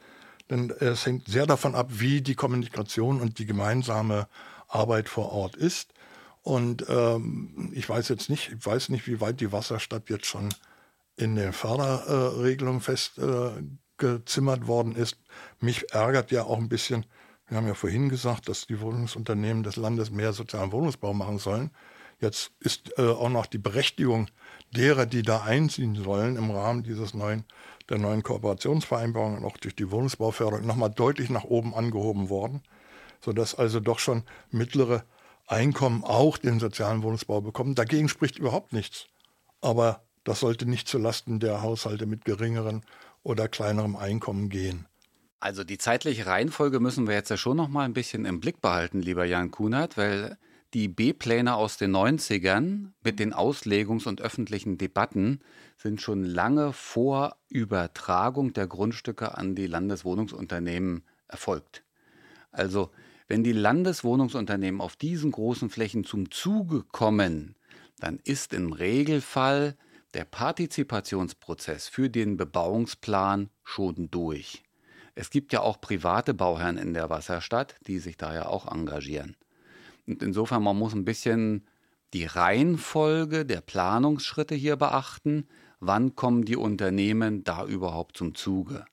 Speaker 3: denn es hängt sehr davon ab, wie die Kommunikation und die gemeinsame Arbeit vor Ort ist. Und ähm, ich weiß jetzt nicht, ich weiß nicht, wie weit die Wasserstadt jetzt schon in der Förderregelung festgezimmert äh, worden ist. Mich ärgert ja auch ein bisschen, wir haben ja vorhin gesagt, dass die Wohnungsunternehmen des Landes mehr sozialen Wohnungsbau machen sollen. Jetzt ist äh, auch noch die Berechtigung derer, die da einziehen sollen, im Rahmen dieses neuen, der neuen Kooperationsvereinbarung und auch durch die Wohnungsbauförderung nochmal deutlich nach oben angehoben worden, sodass also doch schon mittlere Einkommen auch den sozialen Wohnungsbau bekommen. Dagegen spricht überhaupt nichts. Aber das sollte nicht zulasten der Haushalte mit geringeren oder kleinerem Einkommen gehen.
Speaker 2: Also die zeitliche Reihenfolge müssen wir jetzt ja schon noch mal ein bisschen im Blick behalten, lieber Jan Kunert, weil die B-Pläne aus den neunzigern mit den Auslegungs- und öffentlichen Debatten sind schon lange vor Übertragung der Grundstücke an die Landeswohnungsunternehmen erfolgt. Also wenn die Landeswohnungsunternehmen auf diesen großen Flächen zum Zuge kommen, dann ist im Regelfall der Partizipationsprozess für den Bebauungsplan schon durch. Es gibt ja auch private Bauherren in der Wasserstadt, die sich da ja auch engagieren. Und insofern, man muss ein bisschen die Reihenfolge der Planungsschritte hier beachten. Wann kommen die Unternehmen da überhaupt zum Zuge?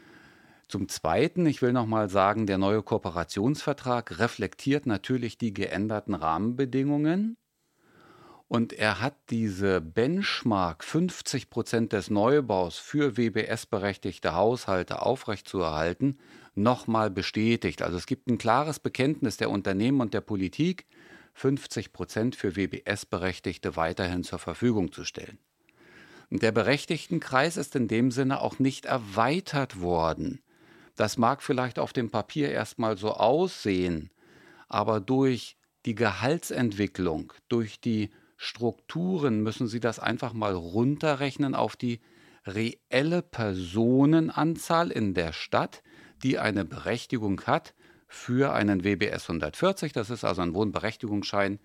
Speaker 2: Zum Zweiten, ich will noch mal sagen, der neue Kooperationsvertrag reflektiert natürlich die geänderten Rahmenbedingungen. Und er hat diese Benchmark fünfzig Prozent des Neubaus für W B S-berechtigte Haushalte aufrechtzuerhalten, nochmal bestätigt. Also es gibt ein klares Bekenntnis der Unternehmen und der Politik, fünfzig Prozent für W B S-Berechtigte weiterhin zur Verfügung zu stellen. Und der Berechtigtenkreis ist in dem Sinne auch nicht erweitert worden. Das mag vielleicht auf dem Papier erstmal so aussehen, aber durch die Gehaltsentwicklung, durch die Strukturen müssen Sie das einfach mal runterrechnen auf die reelle Personenanzahl in der Stadt, die eine Berechtigung hat für einen W B S hundertvierzig. Das ist also ein Wohnberechtigungsschein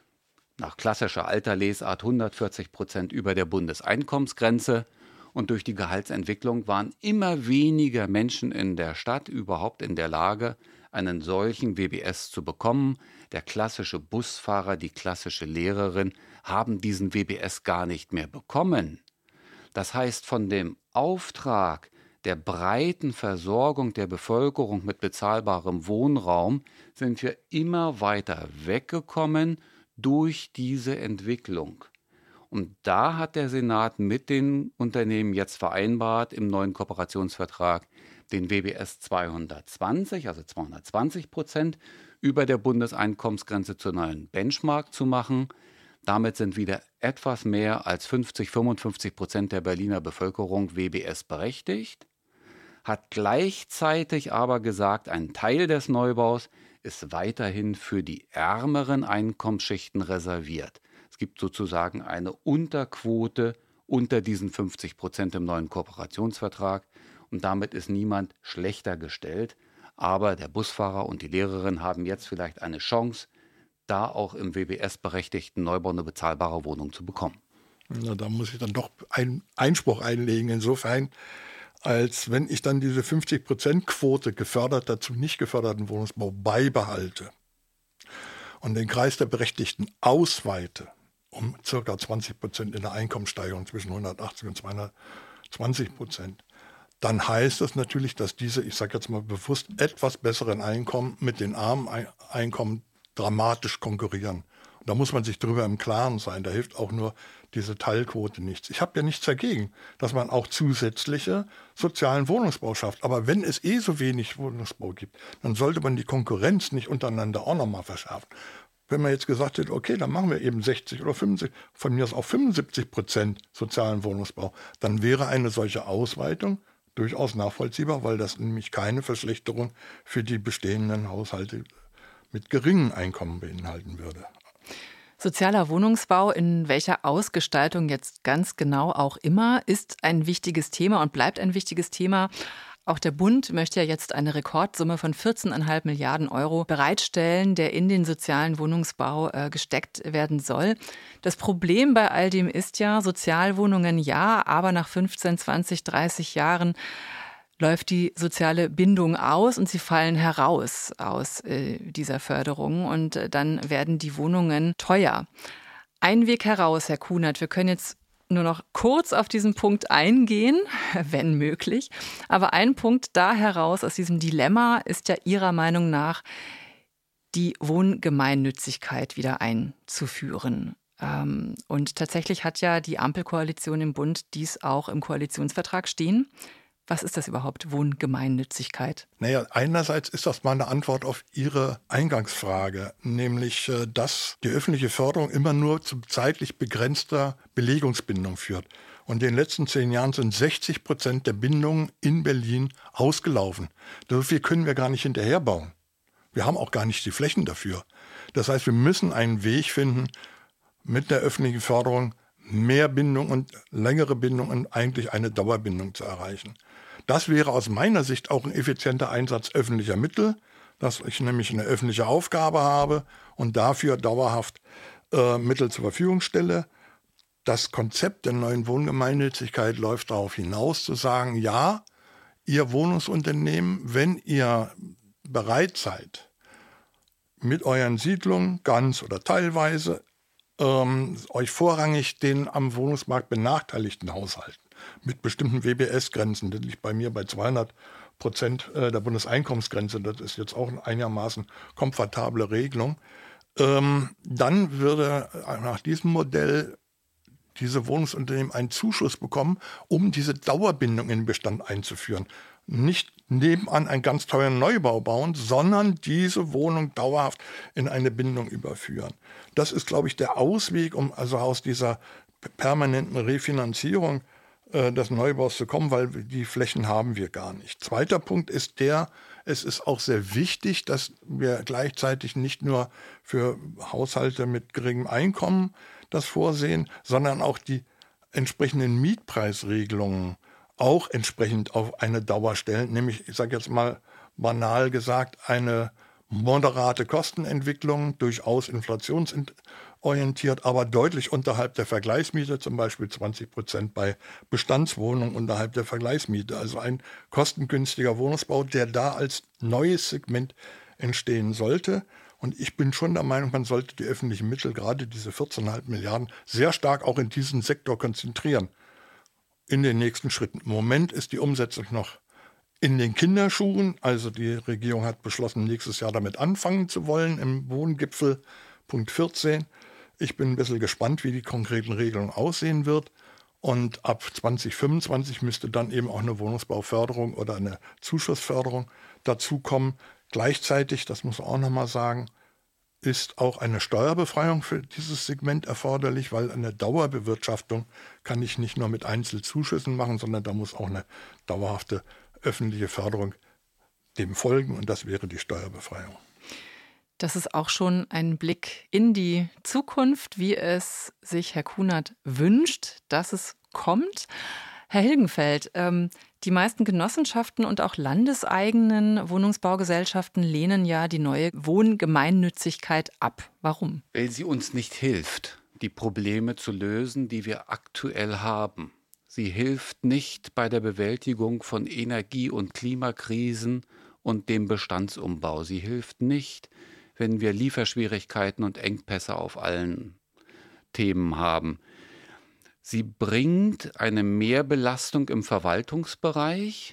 Speaker 2: nach klassischer alter Lesart hundertvierzig Prozent über der Bundeseinkommensgrenze. Und durch die Gehaltsentwicklung waren immer weniger Menschen in der Stadt überhaupt in der Lage, einen solchen W B S zu bekommen. Der klassische Busfahrer, die klassische Lehrerin haben diesen W B S gar nicht mehr bekommen. Das heißt, von dem Auftrag der breiten Versorgung der Bevölkerung mit bezahlbarem Wohnraum sind wir immer weiter weggekommen durch diese Entwicklung. Und da hat der Senat mit den Unternehmen jetzt vereinbart, im neuen Kooperationsvertrag den W B S zweihundertzwanzig, also zweihundertzwanzig Prozent, über der Bundeseinkommensgrenze zur neuen Benchmark zu machen. Damit sind wieder etwas mehr als fünfzig, fünfundfünfzig Prozent der Berliner Bevölkerung W B S berechtigt, hat gleichzeitig aber gesagt, ein Teil des Neubaus ist weiterhin für die ärmeren Einkommensschichten reserviert. Es gibt sozusagen eine Unterquote unter diesen fünfzig Prozent im neuen Kooperationsvertrag und damit ist niemand schlechter gestellt. Aber der Busfahrer und die Lehrerin haben jetzt vielleicht eine Chance, da auch im W B S-berechtigten Neubau eine bezahlbare Wohnung zu bekommen.
Speaker 3: Na, da muss ich dann doch einen Einspruch einlegen, insofern, als wenn ich dann diese fünfzig Prozent Quote geförderter zu nicht geförderten Wohnungsbau beibehalte und den Kreis der Berechtigten ausweite um ca. zwanzig Prozent in der Einkommenssteigerung zwischen hundertachtzig und zweihundertzwanzig Prozent, dann heißt das natürlich, dass diese, ich sage jetzt mal bewusst, etwas besseren Einkommen mit den armen Einkommen dramatisch konkurrieren. Und da muss man sich drüber im Klaren sein. Da hilft auch nur diese Teilquote nichts. Ich habe ja nichts dagegen, dass man auch zusätzliche sozialen Wohnungsbau schafft. Aber wenn es eh so wenig Wohnungsbau gibt, dann sollte man die Konkurrenz nicht untereinander auch nochmal verschärfen. Wenn man jetzt gesagt hätte, okay, dann machen wir eben sechzig oder fünfundsiebzig, von mir aus auch fünfundsiebzig Prozent sozialen Wohnungsbau, dann wäre eine solche Ausweitung durchaus nachvollziehbar, weil das nämlich keine Verschlechterung für die bestehenden Haushalte mit geringem Einkommen beinhalten würde.
Speaker 1: Sozialer Wohnungsbau, in welcher Ausgestaltung jetzt ganz genau auch immer, ist ein wichtiges Thema und bleibt ein wichtiges Thema. Auch der Bund möchte ja jetzt eine Rekordsumme von vierzehn Komma fünf Milliarden Euro bereitstellen, der in den sozialen Wohnungsbau äh, gesteckt werden soll. Das Problem bei all dem ist ja, Sozialwohnungen ja, aber nach fünfzehn, zwanzig, dreißig Jahren läuft die soziale Bindung aus und sie fallen heraus aus äh, dieser Förderung und äh, dann werden die Wohnungen teuer. Ein Weg heraus, Herr Kunert, wir können jetzt nur noch kurz auf diesen Punkt eingehen, wenn möglich. Aber ein Punkt da heraus aus diesem Dilemma ist ja Ihrer Meinung nach, die Wohngemeinnützigkeit wieder einzuführen. Und tatsächlich hat ja die Ampelkoalition im Bund dies auch im Koalitionsvertrag stehen. Was ist das überhaupt, Wohngemeinnützigkeit?
Speaker 3: Naja, einerseits ist das mal eine Antwort auf Ihre Eingangsfrage, nämlich, dass die öffentliche Förderung immer nur zu zeitlich begrenzter Belegungsbindung führt. Und in den letzten zehn Jahren sind sechzig Prozent der Bindungen in Berlin ausgelaufen. So viel können wir gar nicht hinterherbauen. Wir haben auch gar nicht die Flächen dafür. Das heißt, wir müssen einen Weg finden, mit der öffentlichen Förderung mehr Bindung und längere Bindung und eigentlich eine Dauerbindung zu erreichen. Das wäre aus meiner Sicht auch ein effizienter Einsatz öffentlicher Mittel, dass ich nämlich eine öffentliche Aufgabe habe und dafür dauerhaft äh, Mittel zur Verfügung stelle. Das Konzept der neuen Wohngemeinnützigkeit läuft darauf hinaus, zu sagen, ja, ihr Wohnungsunternehmen, wenn ihr bereit seid, mit euren Siedlungen ganz oder teilweise ähm, euch vorrangig den am Wohnungsmarkt benachteiligten Haushalten mit bestimmten W B S-Grenzen, das liegt bei mir bei zweihundert Prozent der Bundeseinkommensgrenze, das ist jetzt auch eine einigermaßen komfortable Regelung, ähm, dann würde nach diesem Modell diese Wohnungsunternehmen einen Zuschuss bekommen, um diese Dauerbindung in den Bestand einzuführen. Nicht nebenan einen ganz teuren Neubau bauen, sondern diese Wohnung dauerhaft in eine Bindung überführen. Das ist, glaube ich, der Ausweg, um also aus dieser permanenten Refinanzierung äh, des Neubaus zu kommen, weil die Flächen haben wir gar nicht. Zweiter Punkt ist der, es ist auch sehr wichtig, dass wir gleichzeitig nicht nur für Haushalte mit geringem Einkommen das vorsehen, sondern auch die entsprechenden Mietpreisregelungen auch entsprechend auf eine Dauer stellen, nämlich, ich sage jetzt mal banal gesagt, eine moderate Kostenentwicklung, durchaus inflationsorientiert, aber deutlich unterhalb der Vergleichsmiete, zum Beispiel zwanzig Prozent bei Bestandswohnungen unterhalb der Vergleichsmiete. Also ein kostengünstiger Wohnungsbau, der da als neues Segment entstehen sollte. Und ich bin schon der Meinung, man sollte die öffentlichen Mittel, gerade diese vierzehn Komma fünf Milliarden, sehr stark auch in diesen Sektor konzentrieren. In den nächsten Schritten. Im Moment ist die Umsetzung noch in den Kinderschuhen. Also die Regierung hat beschlossen, nächstes Jahr damit anfangen zu wollen, im Wohngipfel Punkt vierzehn. Ich bin ein bisschen gespannt, wie die konkreten Regelungen aussehen wird. Und ab zwanzig fünfundzwanzig müsste dann eben auch eine Wohnungsbauförderung oder eine Zuschussförderung dazukommen. Gleichzeitig, das muss man auch nochmal sagen, ist auch eine Steuerbefreiung für dieses Segment erforderlich, weil eine Dauerbewirtschaftung kann ich nicht nur mit Einzelzuschüssen machen, sondern da muss auch eine dauerhafte öffentliche Förderung dem folgen und das wäre die Steuerbefreiung.
Speaker 1: Das ist auch schon ein Blick in die Zukunft, wie es sich Herr Kunert wünscht, dass es kommt. Herr Hilgenfeldt, ähm, die meisten Genossenschaften und auch landeseigenen Wohnungsbaugesellschaften lehnen ja die neue Wohngemeinnützigkeit ab. Warum?
Speaker 2: Weil sie uns nicht hilft, die Probleme zu lösen, die wir aktuell haben. Sie hilft nicht bei der Bewältigung von Energie- und Klimakrisen und dem Bestandsumbau. Sie hilft nicht, wenn wir Lieferschwierigkeiten und Engpässe auf allen Themen haben. Sie bringt eine Mehrbelastung im Verwaltungsbereich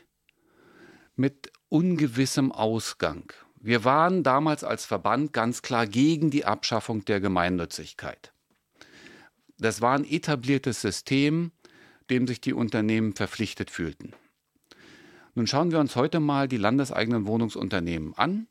Speaker 2: mit ungewissem Ausgang. Wir waren damals als Verband ganz klar gegen die Abschaffung der Gemeinnützigkeit. Das war ein etabliertes System, dem sich die Unternehmen verpflichtet fühlten. Nun schauen wir uns heute mal die landeseigenen Wohnungsunternehmen an.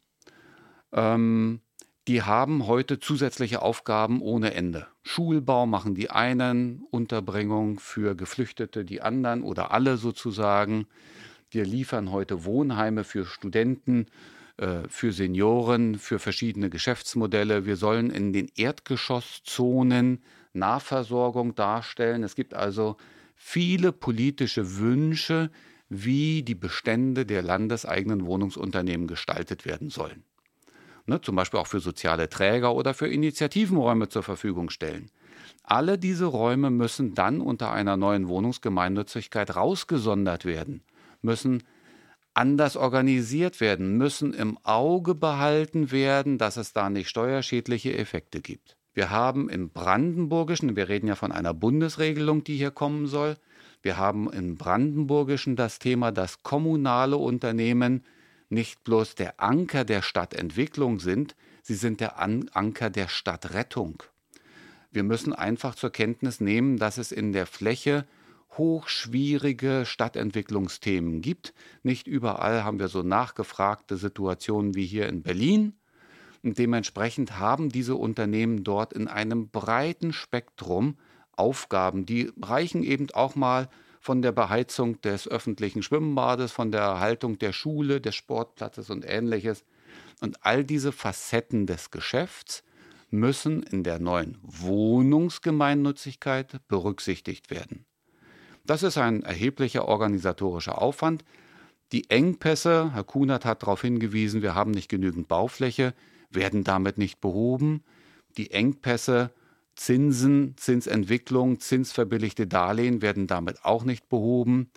Speaker 2: Ähm, Die haben heute zusätzliche Aufgaben ohne Ende. Schulbau machen die einen, Unterbringung für Geflüchtete die anderen oder alle sozusagen. Wir liefern heute Wohnheime für Studenten, äh, für Senioren, für verschiedene Geschäftsmodelle. Wir sollen in den Erdgeschosszonen Nahversorgung darstellen. Es gibt also viele politische Wünsche, wie die Bestände der landeseigenen Wohnungsunternehmen gestaltet werden sollen. Ne, zum Beispiel auch für soziale Träger oder für Initiativenräume zur Verfügung stellen. Alle diese Räume müssen dann unter einer neuen Wohnungsgemeinnützigkeit rausgesondert werden, müssen anders organisiert werden, müssen im Auge behalten werden, dass es da nicht steuerschädliche Effekte gibt. Wir haben im Brandenburgischen, wir reden ja von einer Bundesregelung, die hier kommen soll, wir haben im Brandenburgischen das Thema, dass kommunale Unternehmen nicht bloß der Anker der Stadtentwicklung sind, sie sind der An- Anker der Stadtrettung. Wir müssen einfach zur Kenntnis nehmen, dass es in der Fläche hochschwierige Stadtentwicklungsthemen gibt. Nicht überall haben wir so nachgefragte Situationen wie hier in Berlin. Und dementsprechend haben diese Unternehmen dort in einem breiten Spektrum Aufgaben, die reichen eben auch mal von der Beheizung des öffentlichen Schwimmbades, von der Erhaltung der Schule, des Sportplatzes und Ähnliches. Und all diese Facetten des Geschäfts müssen in der neuen Wohnungsgemeinnützigkeit berücksichtigt werden. Das ist ein erheblicher organisatorischer Aufwand. Die Engpässe, Herr Kunert hat darauf hingewiesen, wir haben nicht genügend Baufläche, werden damit nicht behoben. Die Engpässe, Zinsen, Zinsentwicklung, zinsverbilligte Darlehen werden damit auch nicht behoben.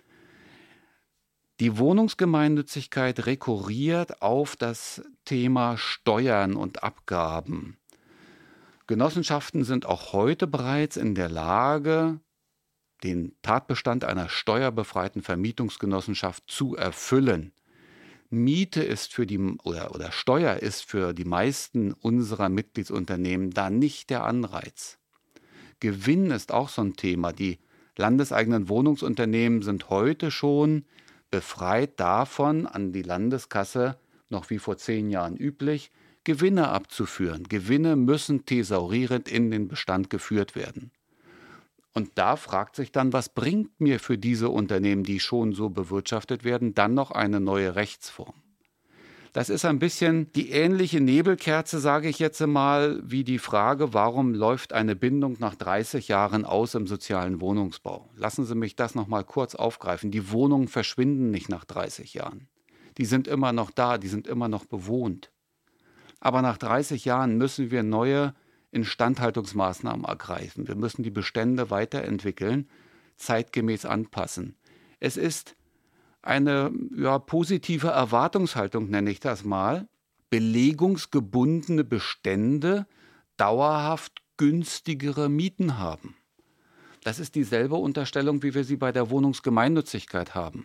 Speaker 2: Die Wohnungsgemeinnützigkeit rekurriert auf das Thema Steuern und Abgaben. Genossenschaften sind auch heute bereits in der Lage, den Tatbestand einer steuerbefreiten Vermietungsgenossenschaft zu erfüllen. Miete ist für die oder, oder Steuer ist für die meisten unserer Mitgliedsunternehmen da nicht der Anreiz. Gewinn ist auch so ein Thema. Die landeseigenen Wohnungsunternehmen sind heute schon befreit davon, an die Landeskasse, noch wie vor zehn Jahren üblich, Gewinne abzuführen. Gewinne müssen thesaurierend in den Bestand geführt werden. Und da fragt sich dann, was bringt mir für diese Unternehmen, die schon so bewirtschaftet werden, dann noch eine neue Rechtsform? Das ist ein bisschen die ähnliche Nebelkerze, sage ich jetzt mal, wie die Frage, warum läuft eine Bindung nach dreißig Jahren aus im sozialen Wohnungsbau? Lassen Sie mich das noch mal kurz aufgreifen. Die Wohnungen verschwinden nicht nach dreißig Jahren. Die sind immer noch da, die sind immer noch bewohnt. Aber nach dreißig Jahren müssen wir neue Instandhaltungsmaßnahmen ergreifen. Wir müssen die Bestände weiterentwickeln, zeitgemäß anpassen. Es ist eine ja, positive Erwartungshaltung, nenne ich das mal, belegungsgebundene Bestände dauerhaft günstigere Mieten haben. Das ist dieselbe Unterstellung, wie wir sie bei der Wohnungsgemeinnützigkeit haben.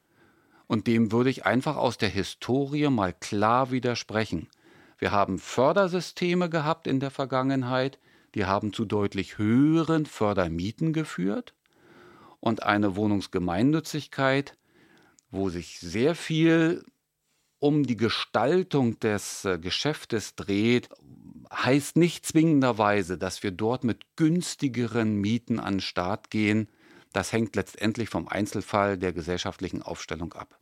Speaker 2: Und dem würde ich einfach aus der Historie mal klar widersprechen. Wir haben Fördersysteme gehabt in der Vergangenheit, die haben zu deutlich höheren Fördermieten geführt. Und eine Wohnungsgemeinnützigkeit, wo sich sehr viel um die Gestaltung des äh, Geschäftes dreht, heißt nicht zwingenderweise, dass wir dort mit günstigeren Mieten an den Start gehen. Das hängt letztendlich vom Einzelfall der gesellschaftlichen Aufstellung ab.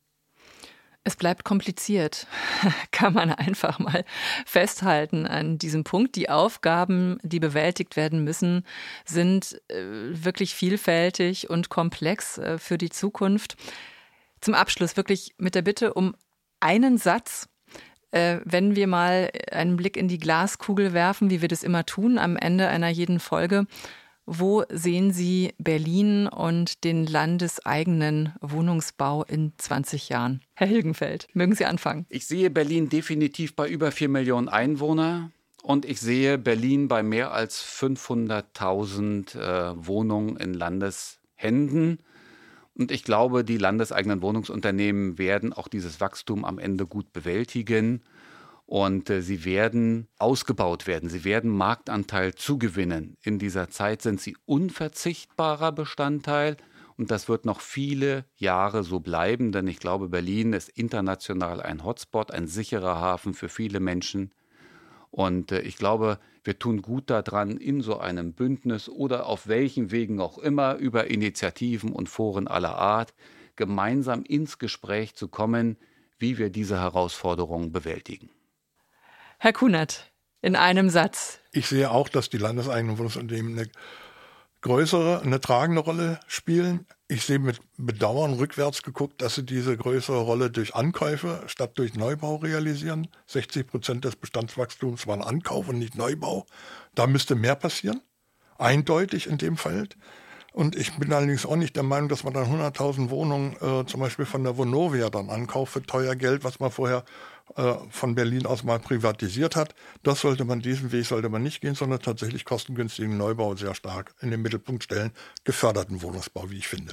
Speaker 1: Es bleibt kompliziert, kann man einfach mal festhalten an diesem Punkt. Die Aufgaben, die bewältigt werden müssen, sind äh, wirklich vielfältig und komplex äh, für die Zukunft. Zum Abschluss wirklich mit der Bitte um einen Satz, äh, wenn wir mal einen Blick in die Glaskugel werfen, wie wir das immer tun am Ende einer jeden Folge. Wo sehen Sie Berlin und den landeseigenen Wohnungsbau in zwanzig Jahren? Herr Hilgenfeldt, mögen Sie anfangen?
Speaker 2: Ich sehe Berlin definitiv bei über vier Millionen Einwohnern und ich sehe Berlin bei mehr als fünfhunderttausend äh, Wohnungen in Landeshänden. Und ich glaube, die landeseigenen Wohnungsunternehmen werden auch dieses Wachstum am Ende gut bewältigen. Und äh, sie werden ausgebaut werden, sie werden Marktanteil zugewinnen. In dieser Zeit sind sie unverzichtbarer Bestandteil und das wird noch viele Jahre so bleiben, denn ich glaube, Berlin ist international ein Hotspot, ein sicherer Hafen für viele Menschen. Und äh, ich glaube, wir tun gut daran, in so einem Bündnis oder auf welchen Wegen auch immer, über Initiativen und Foren aller Art, gemeinsam ins Gespräch zu kommen, wie wir diese Herausforderungen bewältigen.
Speaker 1: Herr Kunert, in einem Satz.
Speaker 3: Ich sehe auch, dass die landeseigenen Wohnungsunternehmen eine größere, eine tragende Rolle spielen. Ich sehe mit Bedauern rückwärts geguckt, dass sie diese größere Rolle durch Ankäufe statt durch Neubau realisieren. sechzig Prozent des Bestandswachstums waren Ankauf und nicht Neubau. Da müsste mehr passieren, eindeutig in dem Fall. Und ich bin allerdings auch nicht der Meinung, dass man dann hunderttausend Wohnungen äh, zum Beispiel von der Vonovia dann ankauft für teuer Geld, was man vorher äh, von Berlin aus mal privatisiert hat. Das sollte man, diesen Weg sollte man nicht gehen, sondern tatsächlich kostengünstigen Neubau sehr stark in den Mittelpunkt stellen, geförderten Wohnungsbau, wie ich finde.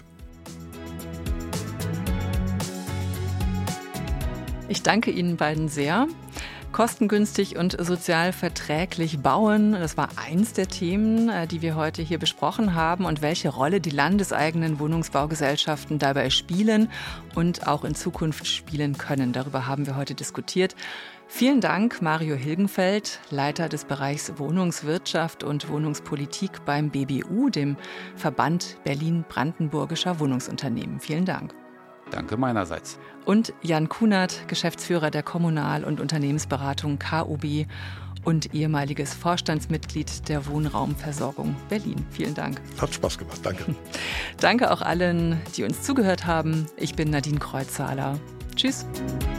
Speaker 1: Ich danke Ihnen beiden sehr. Kostengünstig und sozial verträglich bauen, das war eins der Themen, die wir heute hier besprochen haben und welche Rolle die landeseigenen Wohnungsbaugesellschaften dabei spielen und auch in Zukunft spielen können. Darüber haben wir heute diskutiert. Vielen Dank, Mario Hilgenfeldt, Leiter des Bereichs Wohnungswirtschaft und Wohnungspolitik beim B B U, dem Verband Berlin-Brandenburgischer Wohnungsunternehmen. Vielen Dank.
Speaker 2: Danke meinerseits.
Speaker 1: Und Jan Kunert, Geschäftsführer der Kommunal- und Unternehmensberatung K U B und ehemaliges Vorstandsmitglied der Wohnraumversorgung Berlin. Vielen Dank.
Speaker 3: Hat Spaß gemacht, danke.
Speaker 1: Danke auch allen, die uns zugehört haben. Ich bin Nadine Kreuzzahler. Tschüss.